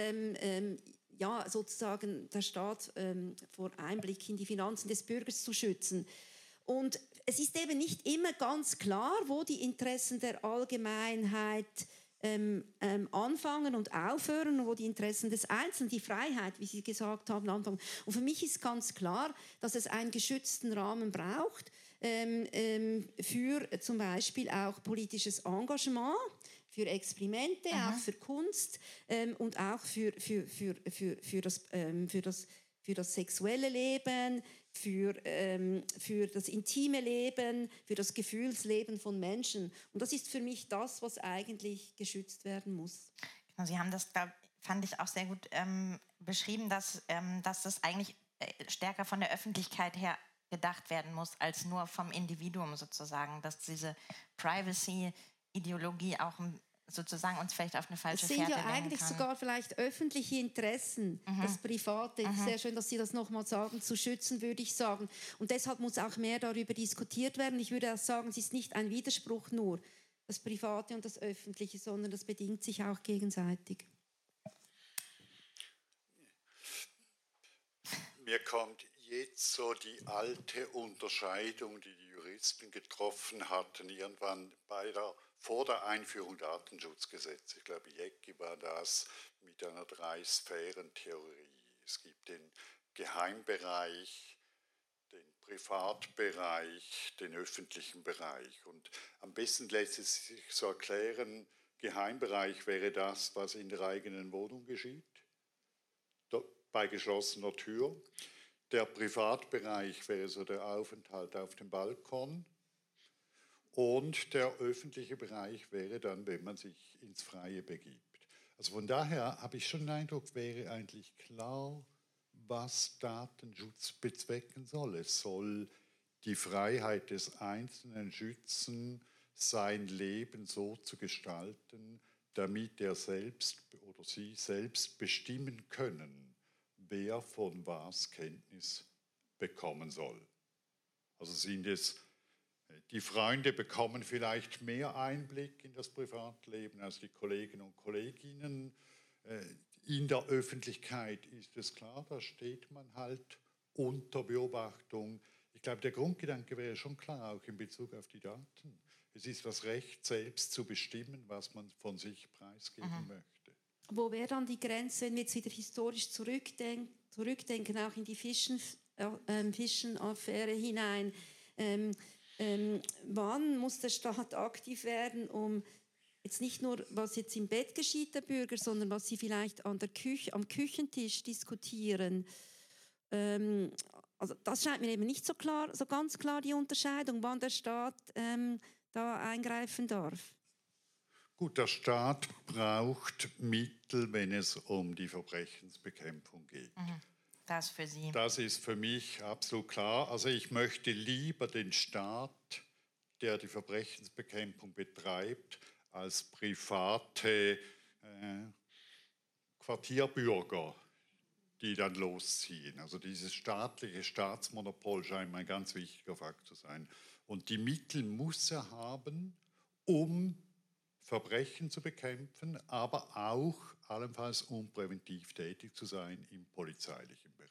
Ja, sozusagen der Staat vor Einblick in die Finanzen des Bürgers zu schützen. Und es ist eben nicht immer ganz klar, wo die Interessen der Allgemeinheit anfangen und aufhören, wo die Interessen des Einzelnen, die Freiheit, wie Sie gesagt haben, anfangen. Und für mich ist ganz klar, dass es einen geschützten Rahmen braucht für zum Beispiel auch politisches Engagement, für Experimente, auch für Kunst und auch für das sexuelle Leben, für das intime Leben, für das Gefühlsleben von Menschen. Und das ist für mich das, was eigentlich geschützt werden muss. Sie haben das, fand ich, auch sehr gut beschrieben, dass das eigentlich stärker von der Öffentlichkeit her gedacht werden muss, als nur vom Individuum sozusagen, dass diese Privacy-Ideologie auch sozusagen uns vielleicht auf eine falsche Fährte lenken kann. Es sind ja eigentlich sogar vielleicht öffentliche Interessen, das Private. Sehr schön, dass Sie das nochmal sagen, zu schützen, würde ich sagen. Und deshalb muss auch mehr darüber diskutiert werden. Ich würde auch sagen, es ist nicht ein Widerspruch nur, das Private und das Öffentliche, sondern das bedingt sich auch gegenseitig. Mir kommt jetzt so die alte Unterscheidung, die die Juristen getroffen hatten, irgendwann vor der Einführung der Datenschutzgesetze. Ich glaube, Jecki war das mit einer 3-Sphären-Theorie. Es gibt den Geheimbereich, den Privatbereich, den öffentlichen Bereich. Und am besten lässt es sich so erklären, Geheimbereich wäre das, was in der eigenen Wohnung geschieht, bei geschlossener Tür. Der Privatbereich wäre so der Aufenthalt auf dem Balkon. Und der öffentliche Bereich wäre dann, wenn man sich ins Freie begibt. Also von daher habe ich schon den Eindruck, wäre eigentlich klar, was Datenschutz bezwecken soll. Es soll die Freiheit des Einzelnen schützen, sein Leben so zu gestalten, damit er selbst oder sie selbst bestimmen können, wer von was Kenntnis bekommen soll. Also sind es die Freunde bekommen vielleicht mehr Einblick in das Privatleben als die Kollegen und Kolleginnen. in der Öffentlichkeit ist es klar, da steht man halt unter Beobachtung. Ich glaube, der Grundgedanke wäre schon klar, auch in Bezug auf die Daten. Es ist das Recht, selbst zu bestimmen, was man von sich preisgeben möchte. Wo wäre dann die Grenze, wenn wir jetzt wieder historisch zurückdenken, auch in die Fischen-Affäre hinein? Wann muss der Staat aktiv werden, um jetzt nicht nur, was jetzt im Bett geschieht, der Bürger, sondern was sie vielleicht am Küchentisch diskutieren? Also das scheint mir eben nicht so ganz klar die Unterscheidung, wann der Staat da eingreifen darf. Gut, der Staat braucht Mittel, wenn es um die Verbrechensbekämpfung geht. Das für Sie. Das ist für mich absolut klar. Also ich möchte lieber den Staat, der die Verbrechensbekämpfung betreibt, als private Quartierbürger, die dann losziehen. Also dieses staatliche Staatsmonopol scheint mir ein ganz wichtiger Faktor zu sein. Und die Mittel muss er haben, um Verbrechen zu bekämpfen, aber auch allenfalls um präventiv tätig zu sein im polizeilichen Bereich.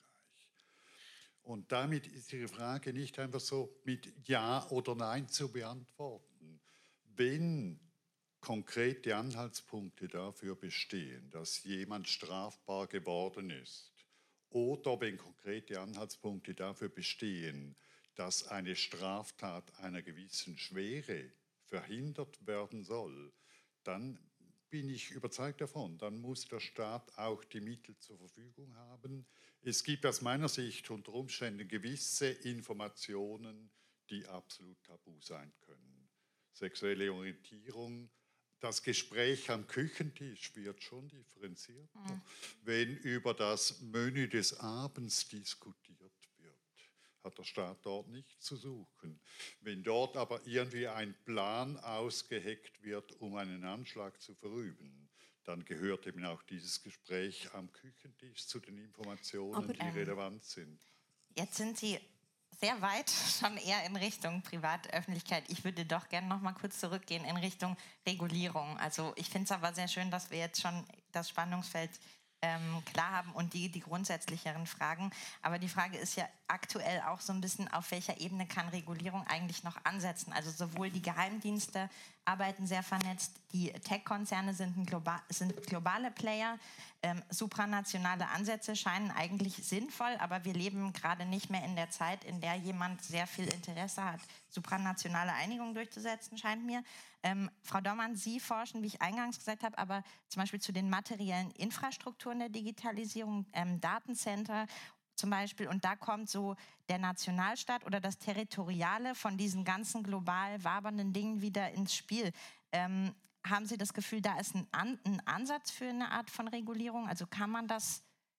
Und damit ist Ihre Frage nicht einfach so mit Ja oder Nein zu beantworten. Wenn konkrete Anhaltspunkte dafür bestehen, dass jemand strafbar geworden ist, oder wenn konkrete Anhaltspunkte dafür bestehen, dass eine Straftat einer gewissen Schwere verhindert werden soll, dann bin ich überzeugt davon, dann muss der Staat auch die Mittel zur Verfügung haben. Es gibt aus meiner Sicht unter Umständen gewisse Informationen, die absolut tabu sein können. Sexuelle Orientierung, das Gespräch am Küchentisch wird schon differenzierter. Wenn über das Menü des Abends diskutiert wird, hat der Staat dort nichts zu suchen. Wenn dort aber irgendwie ein Plan ausgeheckt wird, um einen Anschlag zu verüben, dann gehört eben auch dieses Gespräch am Küchentisch zu den Informationen, die relevant sind. Jetzt sind Sie sehr weit schon eher in Richtung Privatöffentlichkeit. Ich würde doch gerne noch mal kurz zurückgehen in Richtung Regulierung. Also ich finde es aber sehr schön, dass wir jetzt schon das Spannungsfeld klar haben und die grundsätzlicheren Fragen. Aber die Frage ist ja aktuell auch so ein bisschen, auf welcher Ebene kann Regulierung eigentlich noch ansetzen? Also sowohl die Geheimdienste arbeiten sehr vernetzt, die Tech-Konzerne sind globale Player, supranationale Ansätze scheinen eigentlich sinnvoll, aber wir leben gerade nicht mehr in der Zeit, in der jemand sehr viel Interesse hat, supranationale Einigung durchzusetzen, scheint mir. Frau Dommann, Sie forschen, wie ich eingangs gesagt habe, aber zum Beispiel zu den materiellen Infrastrukturen der Digitalisierung, Datencenter zum Beispiel, und da kommt so der Nationalstaat oder das Territoriale von diesen ganzen global wabernden Dingen wieder ins Spiel. Haben Sie das Gefühl, da ist ein Ansatz für eine Art von Regulierung? Also kann man das?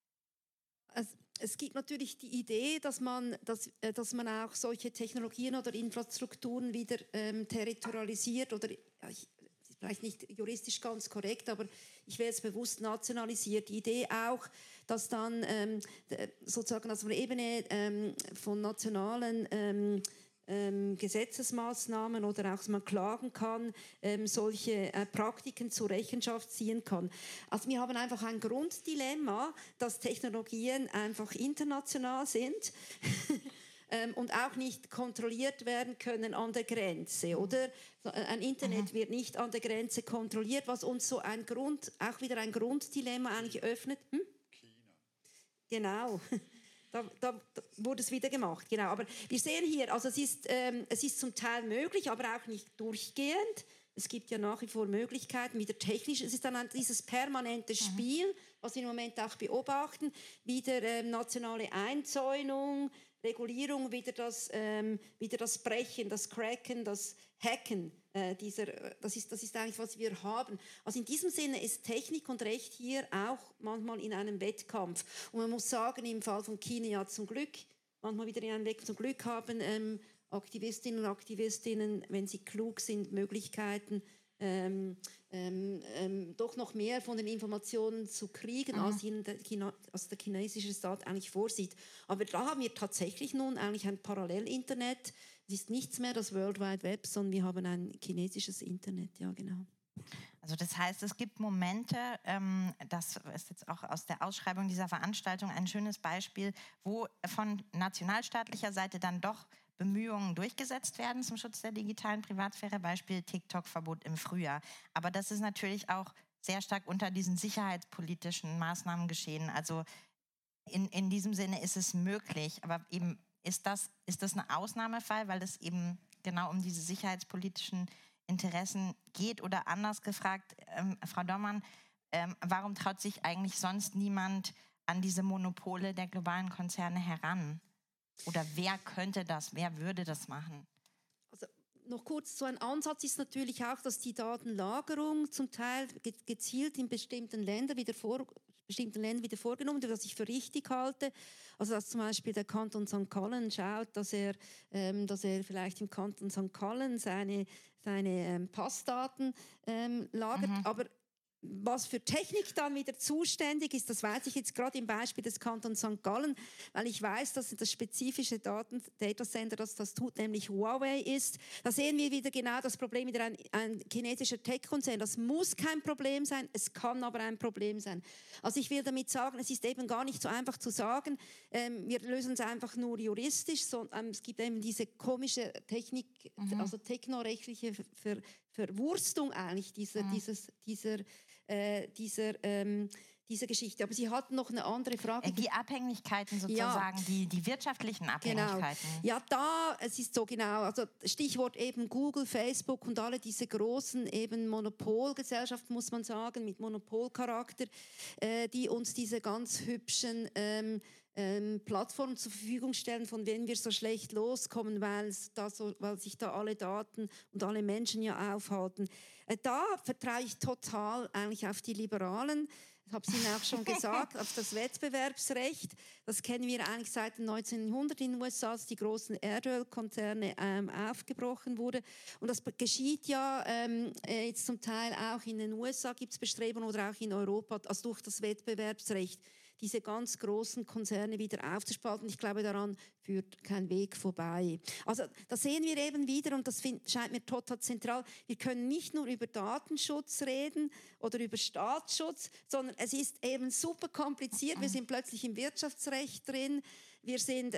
Es gibt natürlich die Idee, dass man auch solche Technologien oder Infrastrukturen wieder territorialisiert oder vielleicht nicht juristisch ganz korrekt, aber ich wähle es bewusst nationalisiert. Die Idee auch, dass dann sozusagen auf der Ebene von nationalen Gesetzesmaßnahmen oder auch, dass man klagen kann, solche Praktiken zur Rechenschaft ziehen kann. Also wir haben einfach ein Grunddilemma, dass Technologien einfach international sind und auch nicht kontrolliert werden können an der Grenze, oder? Ein Internet wird nicht an der Grenze kontrolliert, was uns so auch wieder ein Grunddilemma eigentlich öffnet. China. Genau. Da wurde es wieder gemacht, genau. Aber wir sehen hier, also es ist zum Teil möglich, aber auch nicht durchgehend. Es gibt ja nach wie vor Möglichkeiten, wieder technisch. Es ist dann dieses permanente Spiel, was wir im Moment auch beobachten, wieder nationale Einzäunung, Regulierung, wieder das Brechen, das Cracken, das Hacken. Das ist eigentlich, was wir haben. Also in diesem Sinne ist Technik und Recht hier auch manchmal in einem Wettkampf. Und man muss sagen, im Fall von China ja zum Glück, manchmal wieder in einem Weg zum Glück haben Aktivistinnen und Aktivistinnen, wenn sie klug sind, Möglichkeiten, doch noch mehr von den Informationen zu kriegen, als der chinesische Staat eigentlich vorsieht. Aber da haben wir tatsächlich nun eigentlich ein Parallel-Internet. Es ist nichts mehr das World Wide Web, sondern wir haben ein chinesisches Internet, ja genau. Also das heißt, es gibt Momente, das ist jetzt auch aus der Ausschreibung dieser Veranstaltung ein schönes Beispiel, wo von nationalstaatlicher Seite dann doch Bemühungen durchgesetzt werden zum Schutz der digitalen Privatsphäre, Beispiel TikTok-Verbot im Frühjahr. Aber das ist natürlich auch sehr stark unter diesen sicherheitspolitischen Maßnahmen geschehen. Also in diesem Sinne ist es möglich, aber eben ist das ein Ausnahmefall, weil es eben genau um diese sicherheitspolitischen Interessen geht? Oder anders gefragt, Frau Dommann, warum traut sich eigentlich sonst niemand an diese Monopole der globalen Konzerne heran? Oder wer könnte das, wer würde das machen? Also noch kurz, so ein Ansatz ist natürlich auch, dass die Datenlagerung zum Teil gezielt in bestimmten Ländern wieder vorgenommen wird, was ich für richtig halte. Also dass zum Beispiel der Kanton St. Gallen schaut, dass er vielleicht im Kanton St. Gallen seine Passdaten lagert, aber was für Technik dann wieder zuständig ist, das weiß ich jetzt gerade im Beispiel des Kantons St. Gallen, weil ich weiß, dass das spezifische Datacenter, das tut, nämlich Huawei ist. Da sehen wir wieder genau das Problem, wieder ein chinesischer Tech-Konzern. Das muss kein Problem sein, es kann aber ein Problem sein. Also ich will damit sagen, es ist eben gar nicht so einfach zu sagen, wir lösen es einfach nur juristisch, sondern es gibt eben diese komische Technik, also technorechtliche Verwurstung eigentlich dieser Geschichte. Aber Sie hatten noch eine andere Frage. Die Abhängigkeiten sozusagen, ja. die wirtschaftlichen Abhängigkeiten. Genau. Ja, es ist so genau. Also Stichwort eben Google, Facebook und alle diese großen eben Monopolgesellschaften, muss man sagen, mit Monopolcharakter, die uns diese ganz hübschen Plattformen zur Verfügung stellen, von denen wir so schlecht loskommen, weil sich da alle Daten und alle Menschen ja aufhalten. Da vertraue ich total eigentlich auf die Liberalen. Ich habe es Ihnen auch schon gesagt, auf das Wettbewerbsrecht. Das kennen wir eigentlich seit den 1900 in den USA, als die großen Erdölkonzerne aufgebrochen wurden. Und das geschieht ja jetzt zum Teil auch in den USA, gibt es Bestrebungen, oder auch in Europa, also durch das Wettbewerbsrecht, diese ganz großen Konzerne wieder aufzuspalten. Ich glaube, daran führt kein Weg vorbei. Also da sehen wir eben wieder, und das scheint mir total zentral, wir können nicht nur über Datenschutz reden oder über Staatsschutz, sondern es ist eben super kompliziert. Wir sind plötzlich im Wirtschaftsrecht drin. Wir sind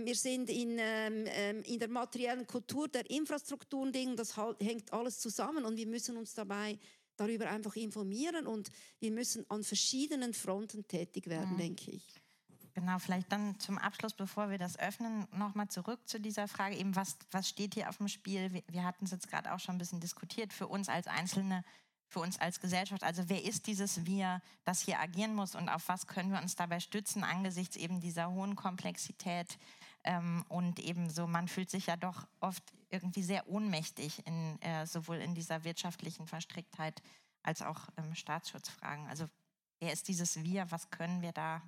in der materiellen Kultur, der Infrastrukturen drin. Das hängt alles zusammen und wir müssen uns dabei darüber einfach informieren und wir müssen an verschiedenen Fronten tätig werden, denke ich. Genau, vielleicht dann zum Abschluss, bevor wir das öffnen, nochmal zurück zu dieser Frage, eben was steht hier auf dem Spiel? Wir hatten es jetzt gerade auch schon ein bisschen diskutiert, für uns als Einzelne, für uns als Gesellschaft. Also wer ist dieses Wir, das hier agieren muss und auf was können wir uns dabei stützen angesichts eben dieser hohen Komplexität? Und eben so, man fühlt sich ja doch oft irgendwie sehr ohnmächtig, sowohl in dieser wirtschaftlichen Verstricktheit als auch Staatsschutzfragen. Also wer ist dieses Wir, was können wir da?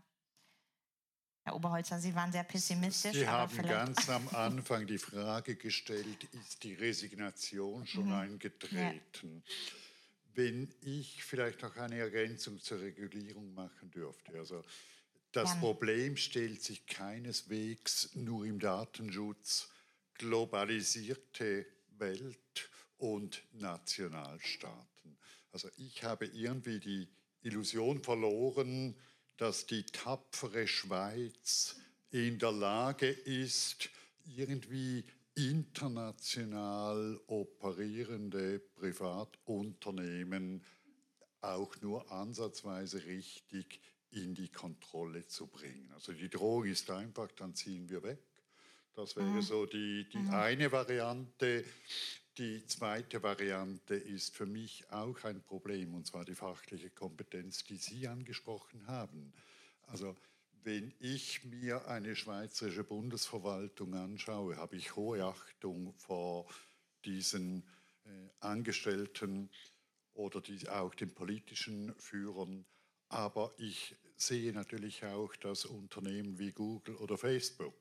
Herr Oberholzer, Sie waren sehr pessimistisch. Sie haben ganz am Anfang die Frage gestellt, ist die Resignation schon eingetreten? Ja. Wenn ich vielleicht noch eine Ergänzung zur Regulierung machen dürfte. Also das Problem stellt sich keineswegs nur im Datenschutz, globalisierte Welt und Nationalstaaten. Also ich habe irgendwie die Illusion verloren, dass die tapfere Schweiz in der Lage ist, irgendwie international operierende Privatunternehmen auch nur ansatzweise richtig in die Kontrolle zu bringen. Also die Drohung ist einfach, dann ziehen wir weg. Das wäre so die eine Variante. Die zweite Variante ist für mich auch ein Problem, und zwar die fachliche Kompetenz, die Sie angesprochen haben. Also wenn ich mir eine schweizerische Bundesverwaltung anschaue, habe ich hohe Achtung vor diesen Angestellten oder auch den politischen Führern. Aber ich sehe natürlich auch, dass Unternehmen wie Google oder Facebook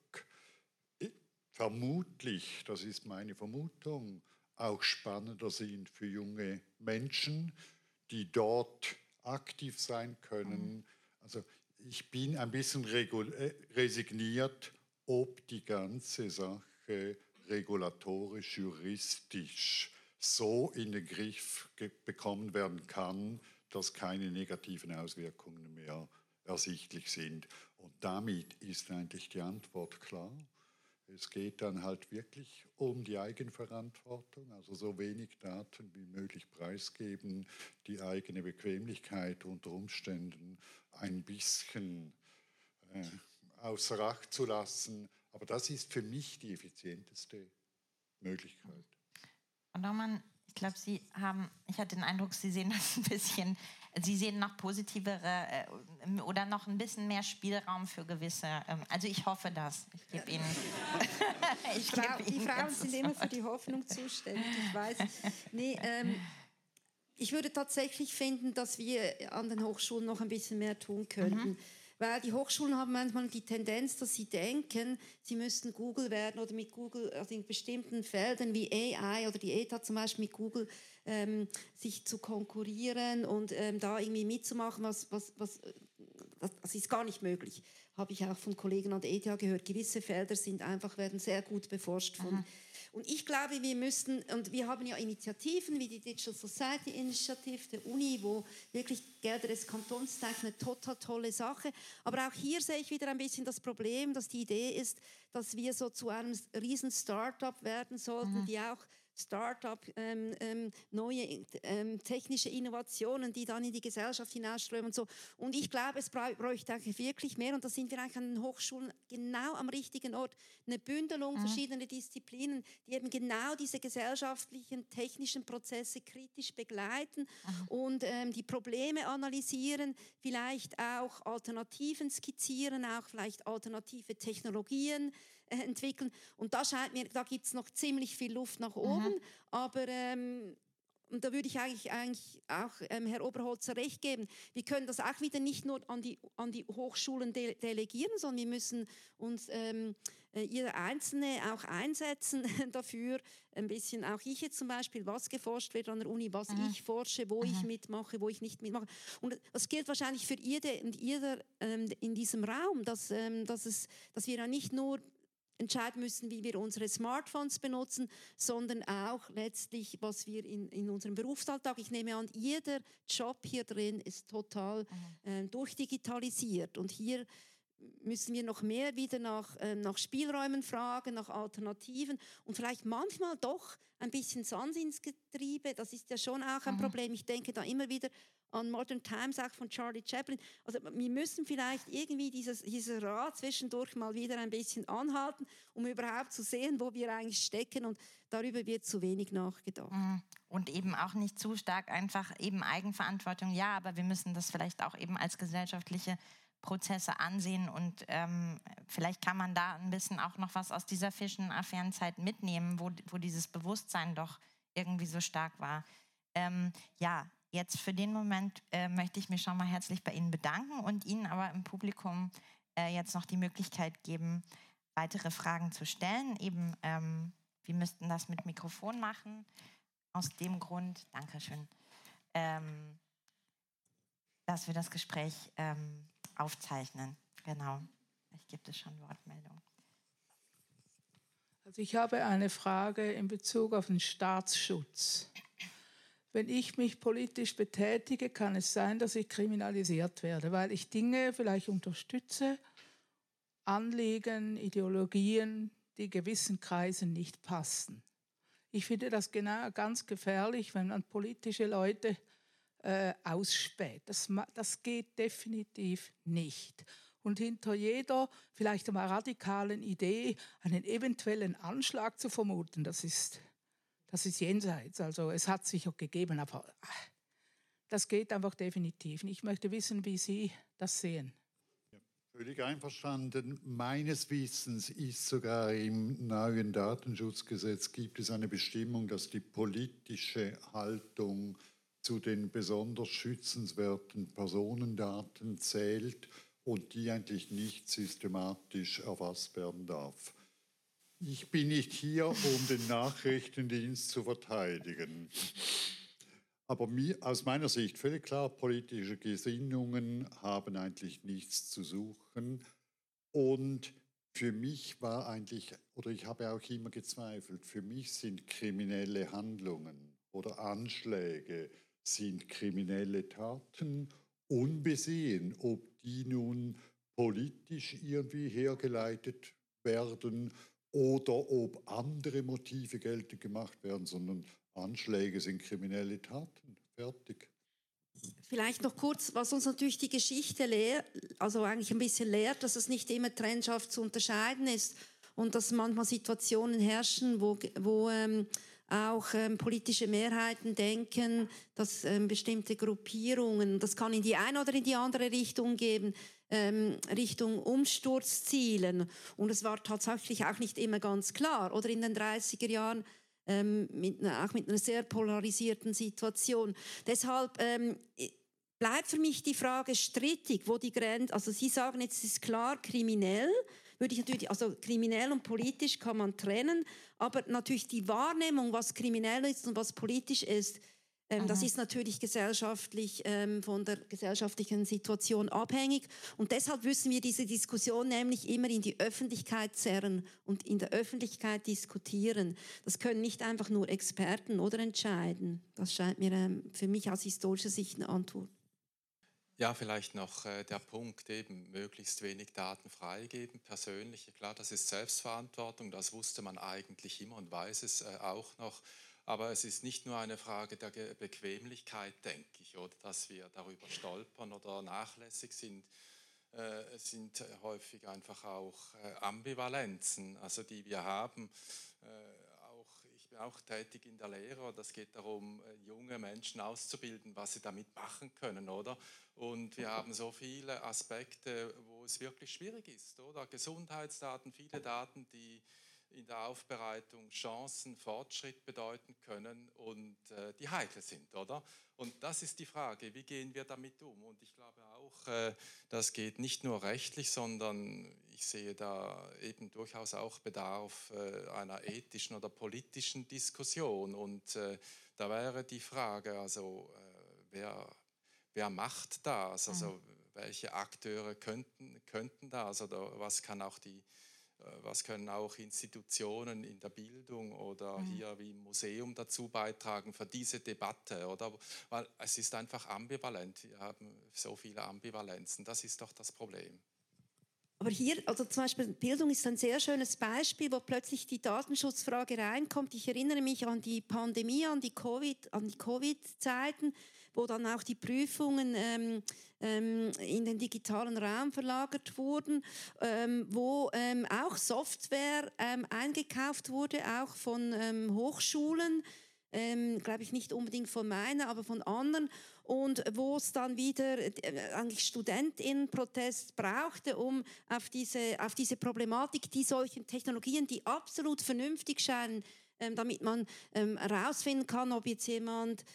vermutlich, das ist meine Vermutung, auch spannender sind für junge Menschen, die dort aktiv sein können. Also ich bin ein bisschen resigniert, ob die ganze Sache regulatorisch, juristisch so in den Griff bekommen werden kann, dass keine negativen Auswirkungen mehr ersichtlich sind. Und damit ist eigentlich die Antwort klar. Es geht dann halt wirklich um die Eigenverantwortung, also so wenig Daten wie möglich preisgeben, die eigene Bequemlichkeit unter Umständen ein bisschen außer Acht zu lassen. Aber das ist für mich die effizienteste Möglichkeit. Und Norman, ich glaube, ich hatte den Eindruck, Sie sehen das ein bisschen, Sie sehen noch positivere oder noch ein bisschen mehr Spielraum für gewisse, also ich hoffe das. Ich gebe Ihnen. Die Frauen sind immer für die Hoffnung zuständig, ich weiß. Nee, ich würde tatsächlich finden, dass wir an den Hochschulen noch ein bisschen mehr tun könnten. Weil die Hochschulen haben manchmal die Tendenz, dass sie denken, sie müssten Google werden oder mit Google, also in bestimmten Feldern wie AI oder die ETH zum Beispiel mit Google sich zu konkurrieren und da irgendwie mitzumachen, das ist gar nicht möglich. Habe ich auch von Kollegen an der ETH gehört. Gewisse Felder werden sehr gut beforscht von. Und ich glaube, wir müssten, und wir haben ja Initiativen wie die Digital Society Initiative der Uni, wo wirklich Gelder des Kantons zeigen, eine total tolle Sache. Aber auch hier sehe ich wieder ein bisschen das Problem, dass die Idee ist, dass wir so zu einem riesen Start-up werden sollten, die auch Start-up, neue technische Innovationen, die dann in die Gesellschaft hinausströmen und so. Und ich glaube, es bräuchte eigentlich wirklich mehr, und da sind wir eigentlich an den Hochschulen genau am richtigen Ort, eine Bündelung verschiedener Disziplinen, die eben genau diese gesellschaftlichen, technischen Prozesse kritisch begleiten und die Probleme analysieren, vielleicht auch Alternativen skizzieren, auch vielleicht alternative Technologien entwickeln. Und da scheint mir, da gibt es noch ziemlich viel Luft nach oben, aber und da würde ich eigentlich auch Herr Oberholzer recht geben. Wir können das auch wieder nicht nur an die Hochschulen delegieren, sondern wir müssen uns jeder Einzelne auch einsetzen dafür. Ein bisschen auch ich jetzt zum Beispiel, was geforscht wird an der Uni, was ich forsche, wo ich mitmache, wo ich nicht mitmache. Und das gilt wahrscheinlich für jede und jeder in diesem Raum, dass wir ja nicht nur entscheiden müssen, wie wir unsere Smartphones benutzen, sondern auch letztlich, was wir in unserem Berufsalltag, ich nehme an, jeder Job hier drin ist total durchdigitalisiert, und hier müssen wir noch mehr wieder nach Spielräumen fragen, nach Alternativen und vielleicht manchmal doch ein bisschen Sand ins Getriebe, das ist ja schon auch ein Problem. Ich denke da immer wieder an Modern Times, auch von Charlie Chaplin. Also wir müssen vielleicht irgendwie dieses Rad zwischendurch mal wieder ein bisschen anhalten, um überhaupt zu sehen, wo wir eigentlich stecken, und darüber wird zu wenig nachgedacht. Und eben auch nicht zu stark einfach eben Eigenverantwortung, ja, aber wir müssen das vielleicht auch eben als gesellschaftliche Prozesse ansehen, und vielleicht kann man da ein bisschen auch noch was aus dieser Fischen-Affärenzeit mitnehmen, wo dieses Bewusstsein doch irgendwie so stark war. Ja, jetzt für den Moment möchte ich mich schon mal herzlich bei Ihnen bedanken und Ihnen aber im Publikum jetzt noch die Möglichkeit geben, weitere Fragen zu stellen. Eben, wir müssten das mit Mikrofon machen. Aus dem Grund, Dankeschön, dass wir das Gespräch aufzeichnen. Genau. Ich gebe das schon Wortmeldung. Also ich habe eine Frage in Bezug auf den Staatsschutz. Wenn ich mich politisch betätige, kann es sein, dass ich kriminalisiert werde, weil ich Dinge vielleicht unterstütze, Anliegen, Ideologien, die gewissen Kreisen nicht passen. Ich finde das genau ganz gefährlich, wenn man politische Leute ausspäht. Das geht definitiv nicht. Und hinter jeder vielleicht einmal radikalen Idee einen eventuellen Anschlag zu vermuten, das ist jenseits. Also es hat sicher gegeben, aber das geht einfach definitiv. Ich möchte wissen, wie Sie das sehen. Ja, völlig einverstanden. Meines Wissens ist sogar im neuen Datenschutzgesetz gibt es eine Bestimmung, dass die politische Haltung zu den besonders schützenswerten Personendaten zählt und die eigentlich nicht systematisch erfasst werden darf. Ich bin nicht hier, um den Nachrichtendienst zu verteidigen. Aber aus meiner Sicht völlig klar, politische Gesinnungen haben eigentlich nichts zu suchen. Und für mich war eigentlich, oder ich habe auch immer gezweifelt, für mich sind kriminelle Handlungen oder Anschläge sind kriminelle Taten, unbesehen, ob die nun politisch irgendwie hergeleitet werden oder ob andere Motive geltend gemacht werden, sondern Anschläge sind kriminelle Taten. Fertig. Vielleicht noch kurz, was uns natürlich die Geschichte lehrt, also eigentlich ein bisschen lehrt, dass es nicht immer trennscharf zu unterscheiden ist und dass manchmal Situationen herrschen, wo auch politische Mehrheiten denken, dass bestimmte Gruppierungen, das kann in die eine oder in die andere Richtung geben, Richtung Umsturz zielen. Und es war tatsächlich auch nicht immer ganz klar. Oder in den 30er Jahren auch mit einer sehr polarisierten Situation. Deshalb bleibt für mich die Frage strittig, wo die Grenze, also Sie sagen jetzt, es ist klar, kriminell, würde ich natürlich, also kriminell und politisch kann man trennen, aber natürlich die Wahrnehmung, was kriminell ist und was politisch ist, das ist natürlich gesellschaftlich von der gesellschaftlichen Situation abhängig. Und deshalb müssen wir diese Diskussion nämlich immer in die Öffentlichkeit zerren und in der Öffentlichkeit diskutieren. Das können nicht einfach nur Experten oder entscheiden. Das scheint mir für mich aus historischer Sicht eine Antwort. Ja, vielleicht noch der Punkt eben, möglichst wenig Daten freigeben, persönliche. Klar, das ist Selbstverantwortung, das wusste man eigentlich immer und weiß es auch noch. Aber es ist nicht nur eine Frage der Bequemlichkeit, denke ich, oder dass wir darüber stolpern oder nachlässig sind. Es sind häufig einfach auch Ambivalenzen, also die wir haben. Ich bin auch tätig in der Lehre und es geht darum, junge Menschen auszubilden, was sie damit machen können, oder? Und wir haben so viele Aspekte, wo es wirklich schwierig ist, oder? Gesundheitsdaten, viele Daten, die in der Aufbereitung Chancen, Fortschritt bedeuten können und die heikel sind, oder? Und das ist die Frage, wie gehen wir damit um? Und ich glaube auch, das geht nicht nur rechtlich, sondern ich sehe da eben durchaus auch Bedarf einer ethischen oder politischen Diskussion. Und da wäre die Frage, also wer macht das? Also welche Akteure könnten das? Oder was können auch Institutionen in der Bildung oder hier wie im Museum dazu beitragen für diese Debatte, oder? Weil es ist einfach ambivalent. Wir haben so viele Ambivalenzen. Das ist doch das Problem. Aber hier, also zum Beispiel Bildung ist ein sehr schönes Beispiel, wo plötzlich die Datenschutzfrage reinkommt. Ich erinnere mich an die Pandemie, an die Covid-Zeiten, wo dann auch die Prüfungen in den digitalen Raum verlagert wurden, wo auch Software eingekauft wurde, auch von Hochschulen, glaube ich nicht unbedingt von meiner, aber von anderen, und wo es dann wieder eigentlich StudentInnenprotest brauchte, um auf diese Problematik, die solchen Technologien, die absolut vernünftig scheinen, damit man herausfinden kann, ob jetzt jemand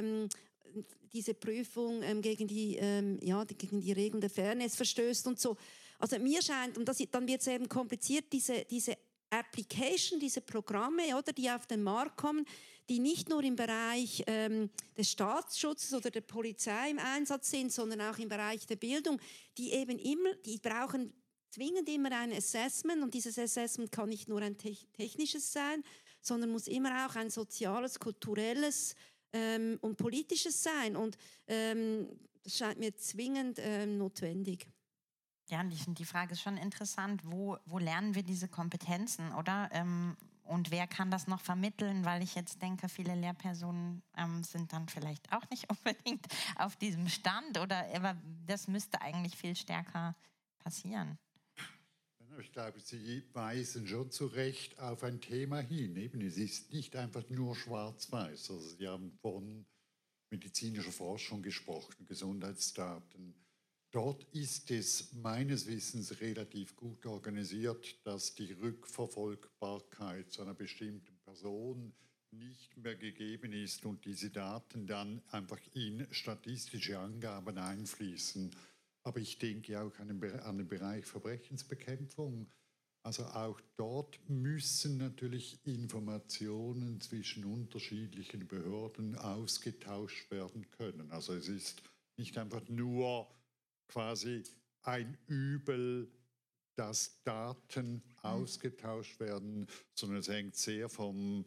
diese Prüfung gegen die Regeln der Fairness verstößt und so. Also mir scheint, und dann wird es eben kompliziert, diese Application, diese Programme, oder, die auf den Markt kommen, die nicht nur im Bereich des Staatsschutzes oder der Polizei im Einsatz sind, sondern auch im Bereich der Bildung, die brauchen zwingend immer ein Assessment, und dieses Assessment kann nicht nur ein technisches sein, sondern muss immer auch ein soziales, kulturelles und politisches sein, und das scheint mir zwingend notwendig. Ja, die Frage ist schon interessant, wo lernen wir diese Kompetenzen, oder? Und wer kann das noch vermitteln? Weil ich jetzt denke, viele Lehrpersonen sind dann vielleicht auch nicht unbedingt auf diesem Stand, aber das müsste eigentlich viel stärker passieren. Ich glaube, Sie weisen schon zu Recht auf ein Thema hin. Eben, es ist nicht einfach nur schwarz-weiß. Also Sie haben von medizinischer Forschung gesprochen, Gesundheitsdaten. Dort ist es meines Wissens relativ gut organisiert, dass die Rückverfolgbarkeit zu einer bestimmten Person nicht mehr gegeben ist und diese Daten dann einfach in statistische Angaben einfließen. Aber ich denke auch an den Bereich Verbrechensbekämpfung. Also auch dort müssen natürlich Informationen zwischen unterschiedlichen Behörden ausgetauscht werden können. Also es ist nicht einfach nur quasi ein Übel, dass Daten ausgetauscht werden, sondern es hängt sehr vom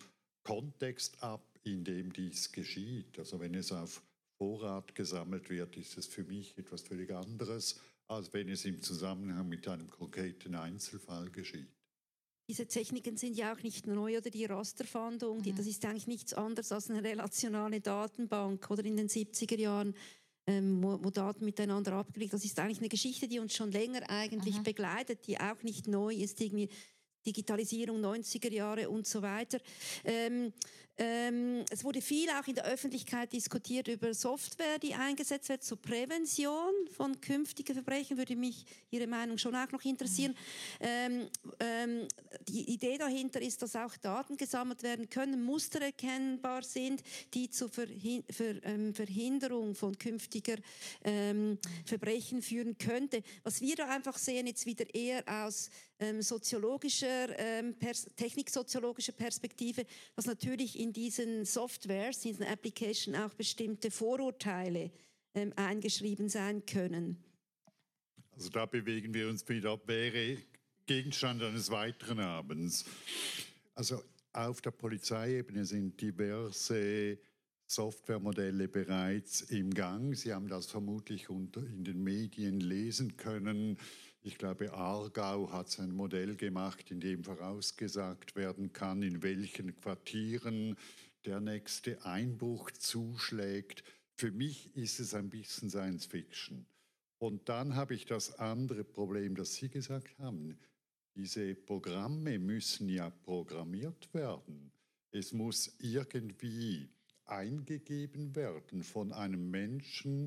Kontext ab, in dem dies geschieht. Also wenn es auf Vorrat gesammelt wird, ist es für mich etwas völlig anderes, als wenn es im Zusammenhang mit einem konkreten Einzelfall geschieht. Diese Techniken sind ja auch nicht neu, oder die Rasterfahndung, das ist eigentlich nichts anderes als eine relationale Datenbank, oder in den 70er Jahren, wo Daten miteinander abgelegt. Das ist eigentlich eine Geschichte, die uns schon länger eigentlich begleitet, die auch nicht neu ist, irgendwie Digitalisierung 90er Jahre und so weiter. Es wurde viel auch in der Öffentlichkeit diskutiert über Software, die eingesetzt wird zur Prävention von künftigen Verbrechen. Würde mich Ihre Meinung schon auch noch interessieren. Die Idee dahinter ist, dass auch Daten gesammelt werden können, Muster erkennbar sind, die zur Verhinderung von künftiger Verbrechen führen könnte. Was wir da einfach sehen, jetzt wieder eher aus techniksoziologischer Perspektive, dass natürlich in diesen Softwares, in diesen Applications auch bestimmte Vorurteile eingeschrieben sein können. Also da bewegen wir uns wieder, wäre Gegenstand eines weiteren Abends. Also auf der Polizeiebene sind diverse Softwaremodelle bereits im Gang. Sie haben das vermutlich in den Medien lesen können. Ich glaube, Aargau hat sein Modell gemacht, in dem vorausgesagt werden kann, in welchen Quartieren der nächste Einbruch zuschlägt. Für mich ist es ein bisschen Science Fiction. Und dann habe ich das andere Problem, das Sie gesagt haben. Diese Programme müssen ja programmiert werden. Es muss irgendwie eingegeben werden von einem Menschen,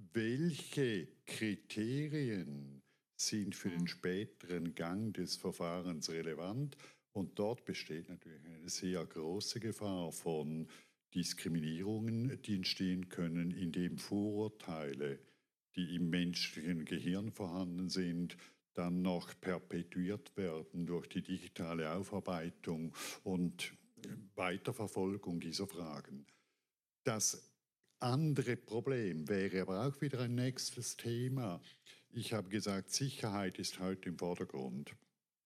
welche Kriterien sind für den späteren Gang des Verfahrens relevant. Und dort besteht natürlich eine sehr große Gefahr von Diskriminierungen, die entstehen können, indem Vorurteile, die im menschlichen Gehirn vorhanden sind, dann noch perpetuiert werden durch die digitale Aufarbeitung und Weiterverfolgung dieser Fragen. Das andere Problem wäre aber auch wieder ein nächstes Thema. Ich habe gesagt, Sicherheit ist heute im Vordergrund.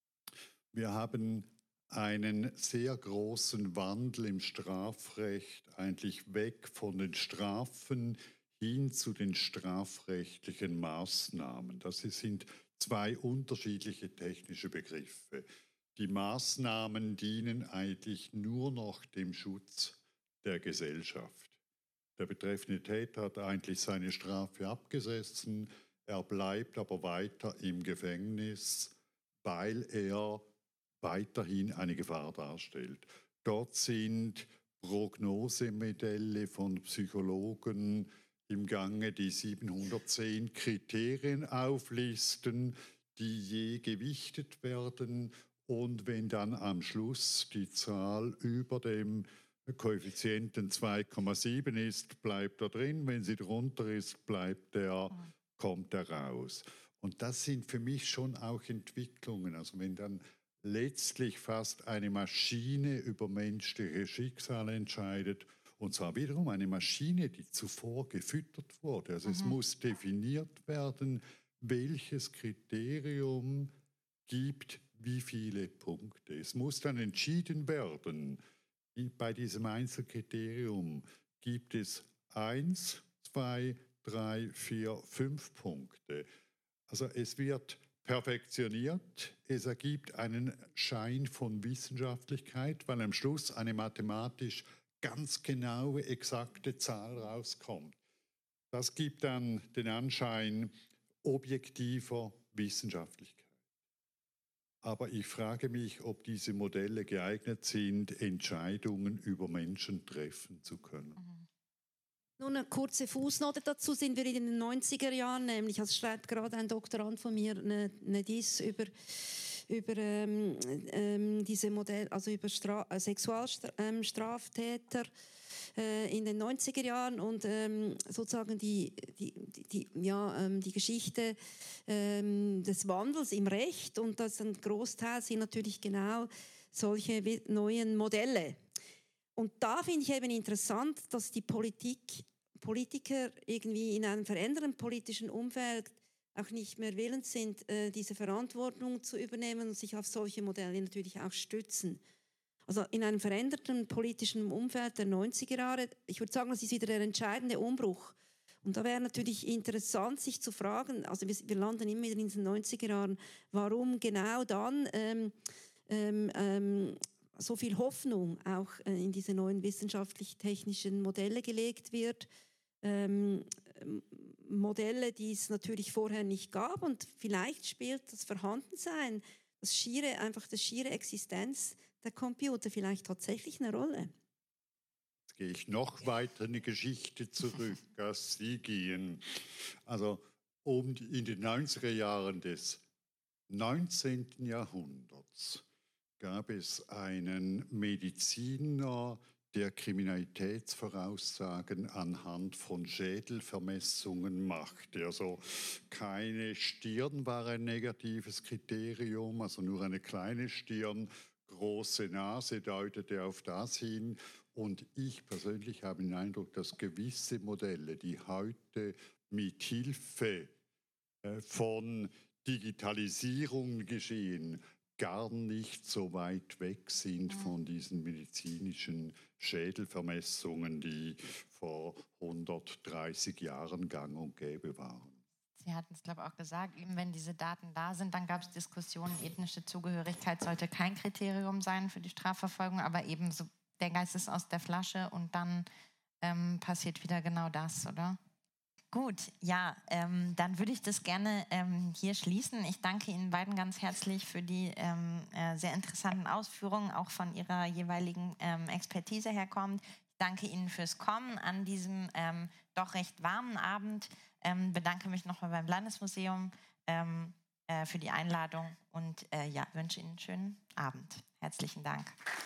Wir haben einen sehr großen Wandel im Strafrecht, eigentlich weg von den Strafen hin zu den strafrechtlichen Maßnahmen. Das sind zwei unterschiedliche technische Begriffe. Die Maßnahmen dienen eigentlich nur noch dem Schutz der Gesellschaft. Der betreffende Täter hat eigentlich seine Strafe abgesessen, er bleibt aber weiter im Gefängnis, weil er weiterhin eine Gefahr darstellt. Dort sind Prognosemodelle von Psychologen im Gange, die 710 Kriterien auflisten, die je gewichtet werden. Und wenn dann am Schluss die Zahl über dem Koeffizienten 2,7 ist, bleibt er drin. Wenn sie drunter ist, kommt er raus. Und das sind für mich schon auch Entwicklungen. Also wenn dann letztlich fast eine Maschine über menschliche Schicksale entscheidet, und zwar wiederum eine Maschine, die zuvor gefüttert wurde. Also es muss definiert werden, welches Kriterium gibt wie viele Punkte. Es muss dann entschieden werden, bei diesem Einzelkriterium gibt es 1, 2, 3, 4, 5 Punkte. Also es wird perfektioniert, es ergibt einen Schein von Wissenschaftlichkeit, weil am Schluss eine mathematisch ganz genaue, exakte Zahl rauskommt. Das gibt dann den Anschein objektiver Wissenschaftlichkeit. Aber ich frage mich, ob diese Modelle geeignet sind, Entscheidungen über Menschen treffen zu können. Nur eine kurze Fußnote dazu, sind wir in den 90er Jahren, nämlich, also schreibt gerade ein Doktorand von mir eine Diss über diese Modelle, also über Sexualstraftäter in den 90er Jahren und sozusagen die Geschichte des Wandels im Recht, und das ein Großteil sind natürlich genau solche neuen Modelle. Und da finde ich eben interessant, dass die Politiker irgendwie in einem veränderten politischen Umfeld auch nicht mehr willens sind, diese Verantwortung zu übernehmen und sich auf solche Modelle natürlich auch stützen. Also in einem veränderten politischen Umfeld der 90er Jahre, ich würde sagen, das ist wieder der entscheidende Umbruch. Und da wäre natürlich interessant, sich zu fragen, also wir landen immer wieder in den 90er Jahren, warum genau dann so viel Hoffnung auch in diese neuen wissenschaftlich-technischen Modelle gelegt wird. Modelle, die es natürlich vorher nicht gab, und vielleicht spielt das Vorhandensein, das schiere Existenz der Computer vielleicht tatsächlich eine Rolle. Jetzt gehe ich noch weiter in die Geschichte zurück, als Sie gehen. Also in den 90er Jahren des 19. Jahrhunderts gab es einen Mediziner, der Kriminalitätsvoraussagen anhand von Schädelvermessungen machte. Also keine Stirn war ein negatives Kriterium, also nur eine kleine Stirn, große Nase deutete auf das hin. Und ich persönlich habe den Eindruck, dass gewisse Modelle, die heute mit Hilfe von Digitalisierung geschehen, gar nicht so weit weg sind von diesen medizinischen Schädelvermessungen, die vor 130 Jahren gang und gäbe waren. Sie hatten es, glaube ich, auch gesagt, eben wenn diese Daten da sind, dann gab es Diskussionen, ethnische Zugehörigkeit sollte kein Kriterium sein für die Strafverfolgung, aber eben so, der Geist ist aus der Flasche und dann passiert wieder genau das, oder? Gut, ja, dann würde ich das gerne hier schließen. Ich danke Ihnen beiden ganz herzlich für die sehr interessanten Ausführungen, auch von Ihrer jeweiligen Expertise herkommt. Ich danke Ihnen fürs Kommen an diesem doch recht warmen Abend. Bedanke mich nochmal beim Landesmuseum für die Einladung und wünsche Ihnen einen schönen Abend. Herzlichen Dank.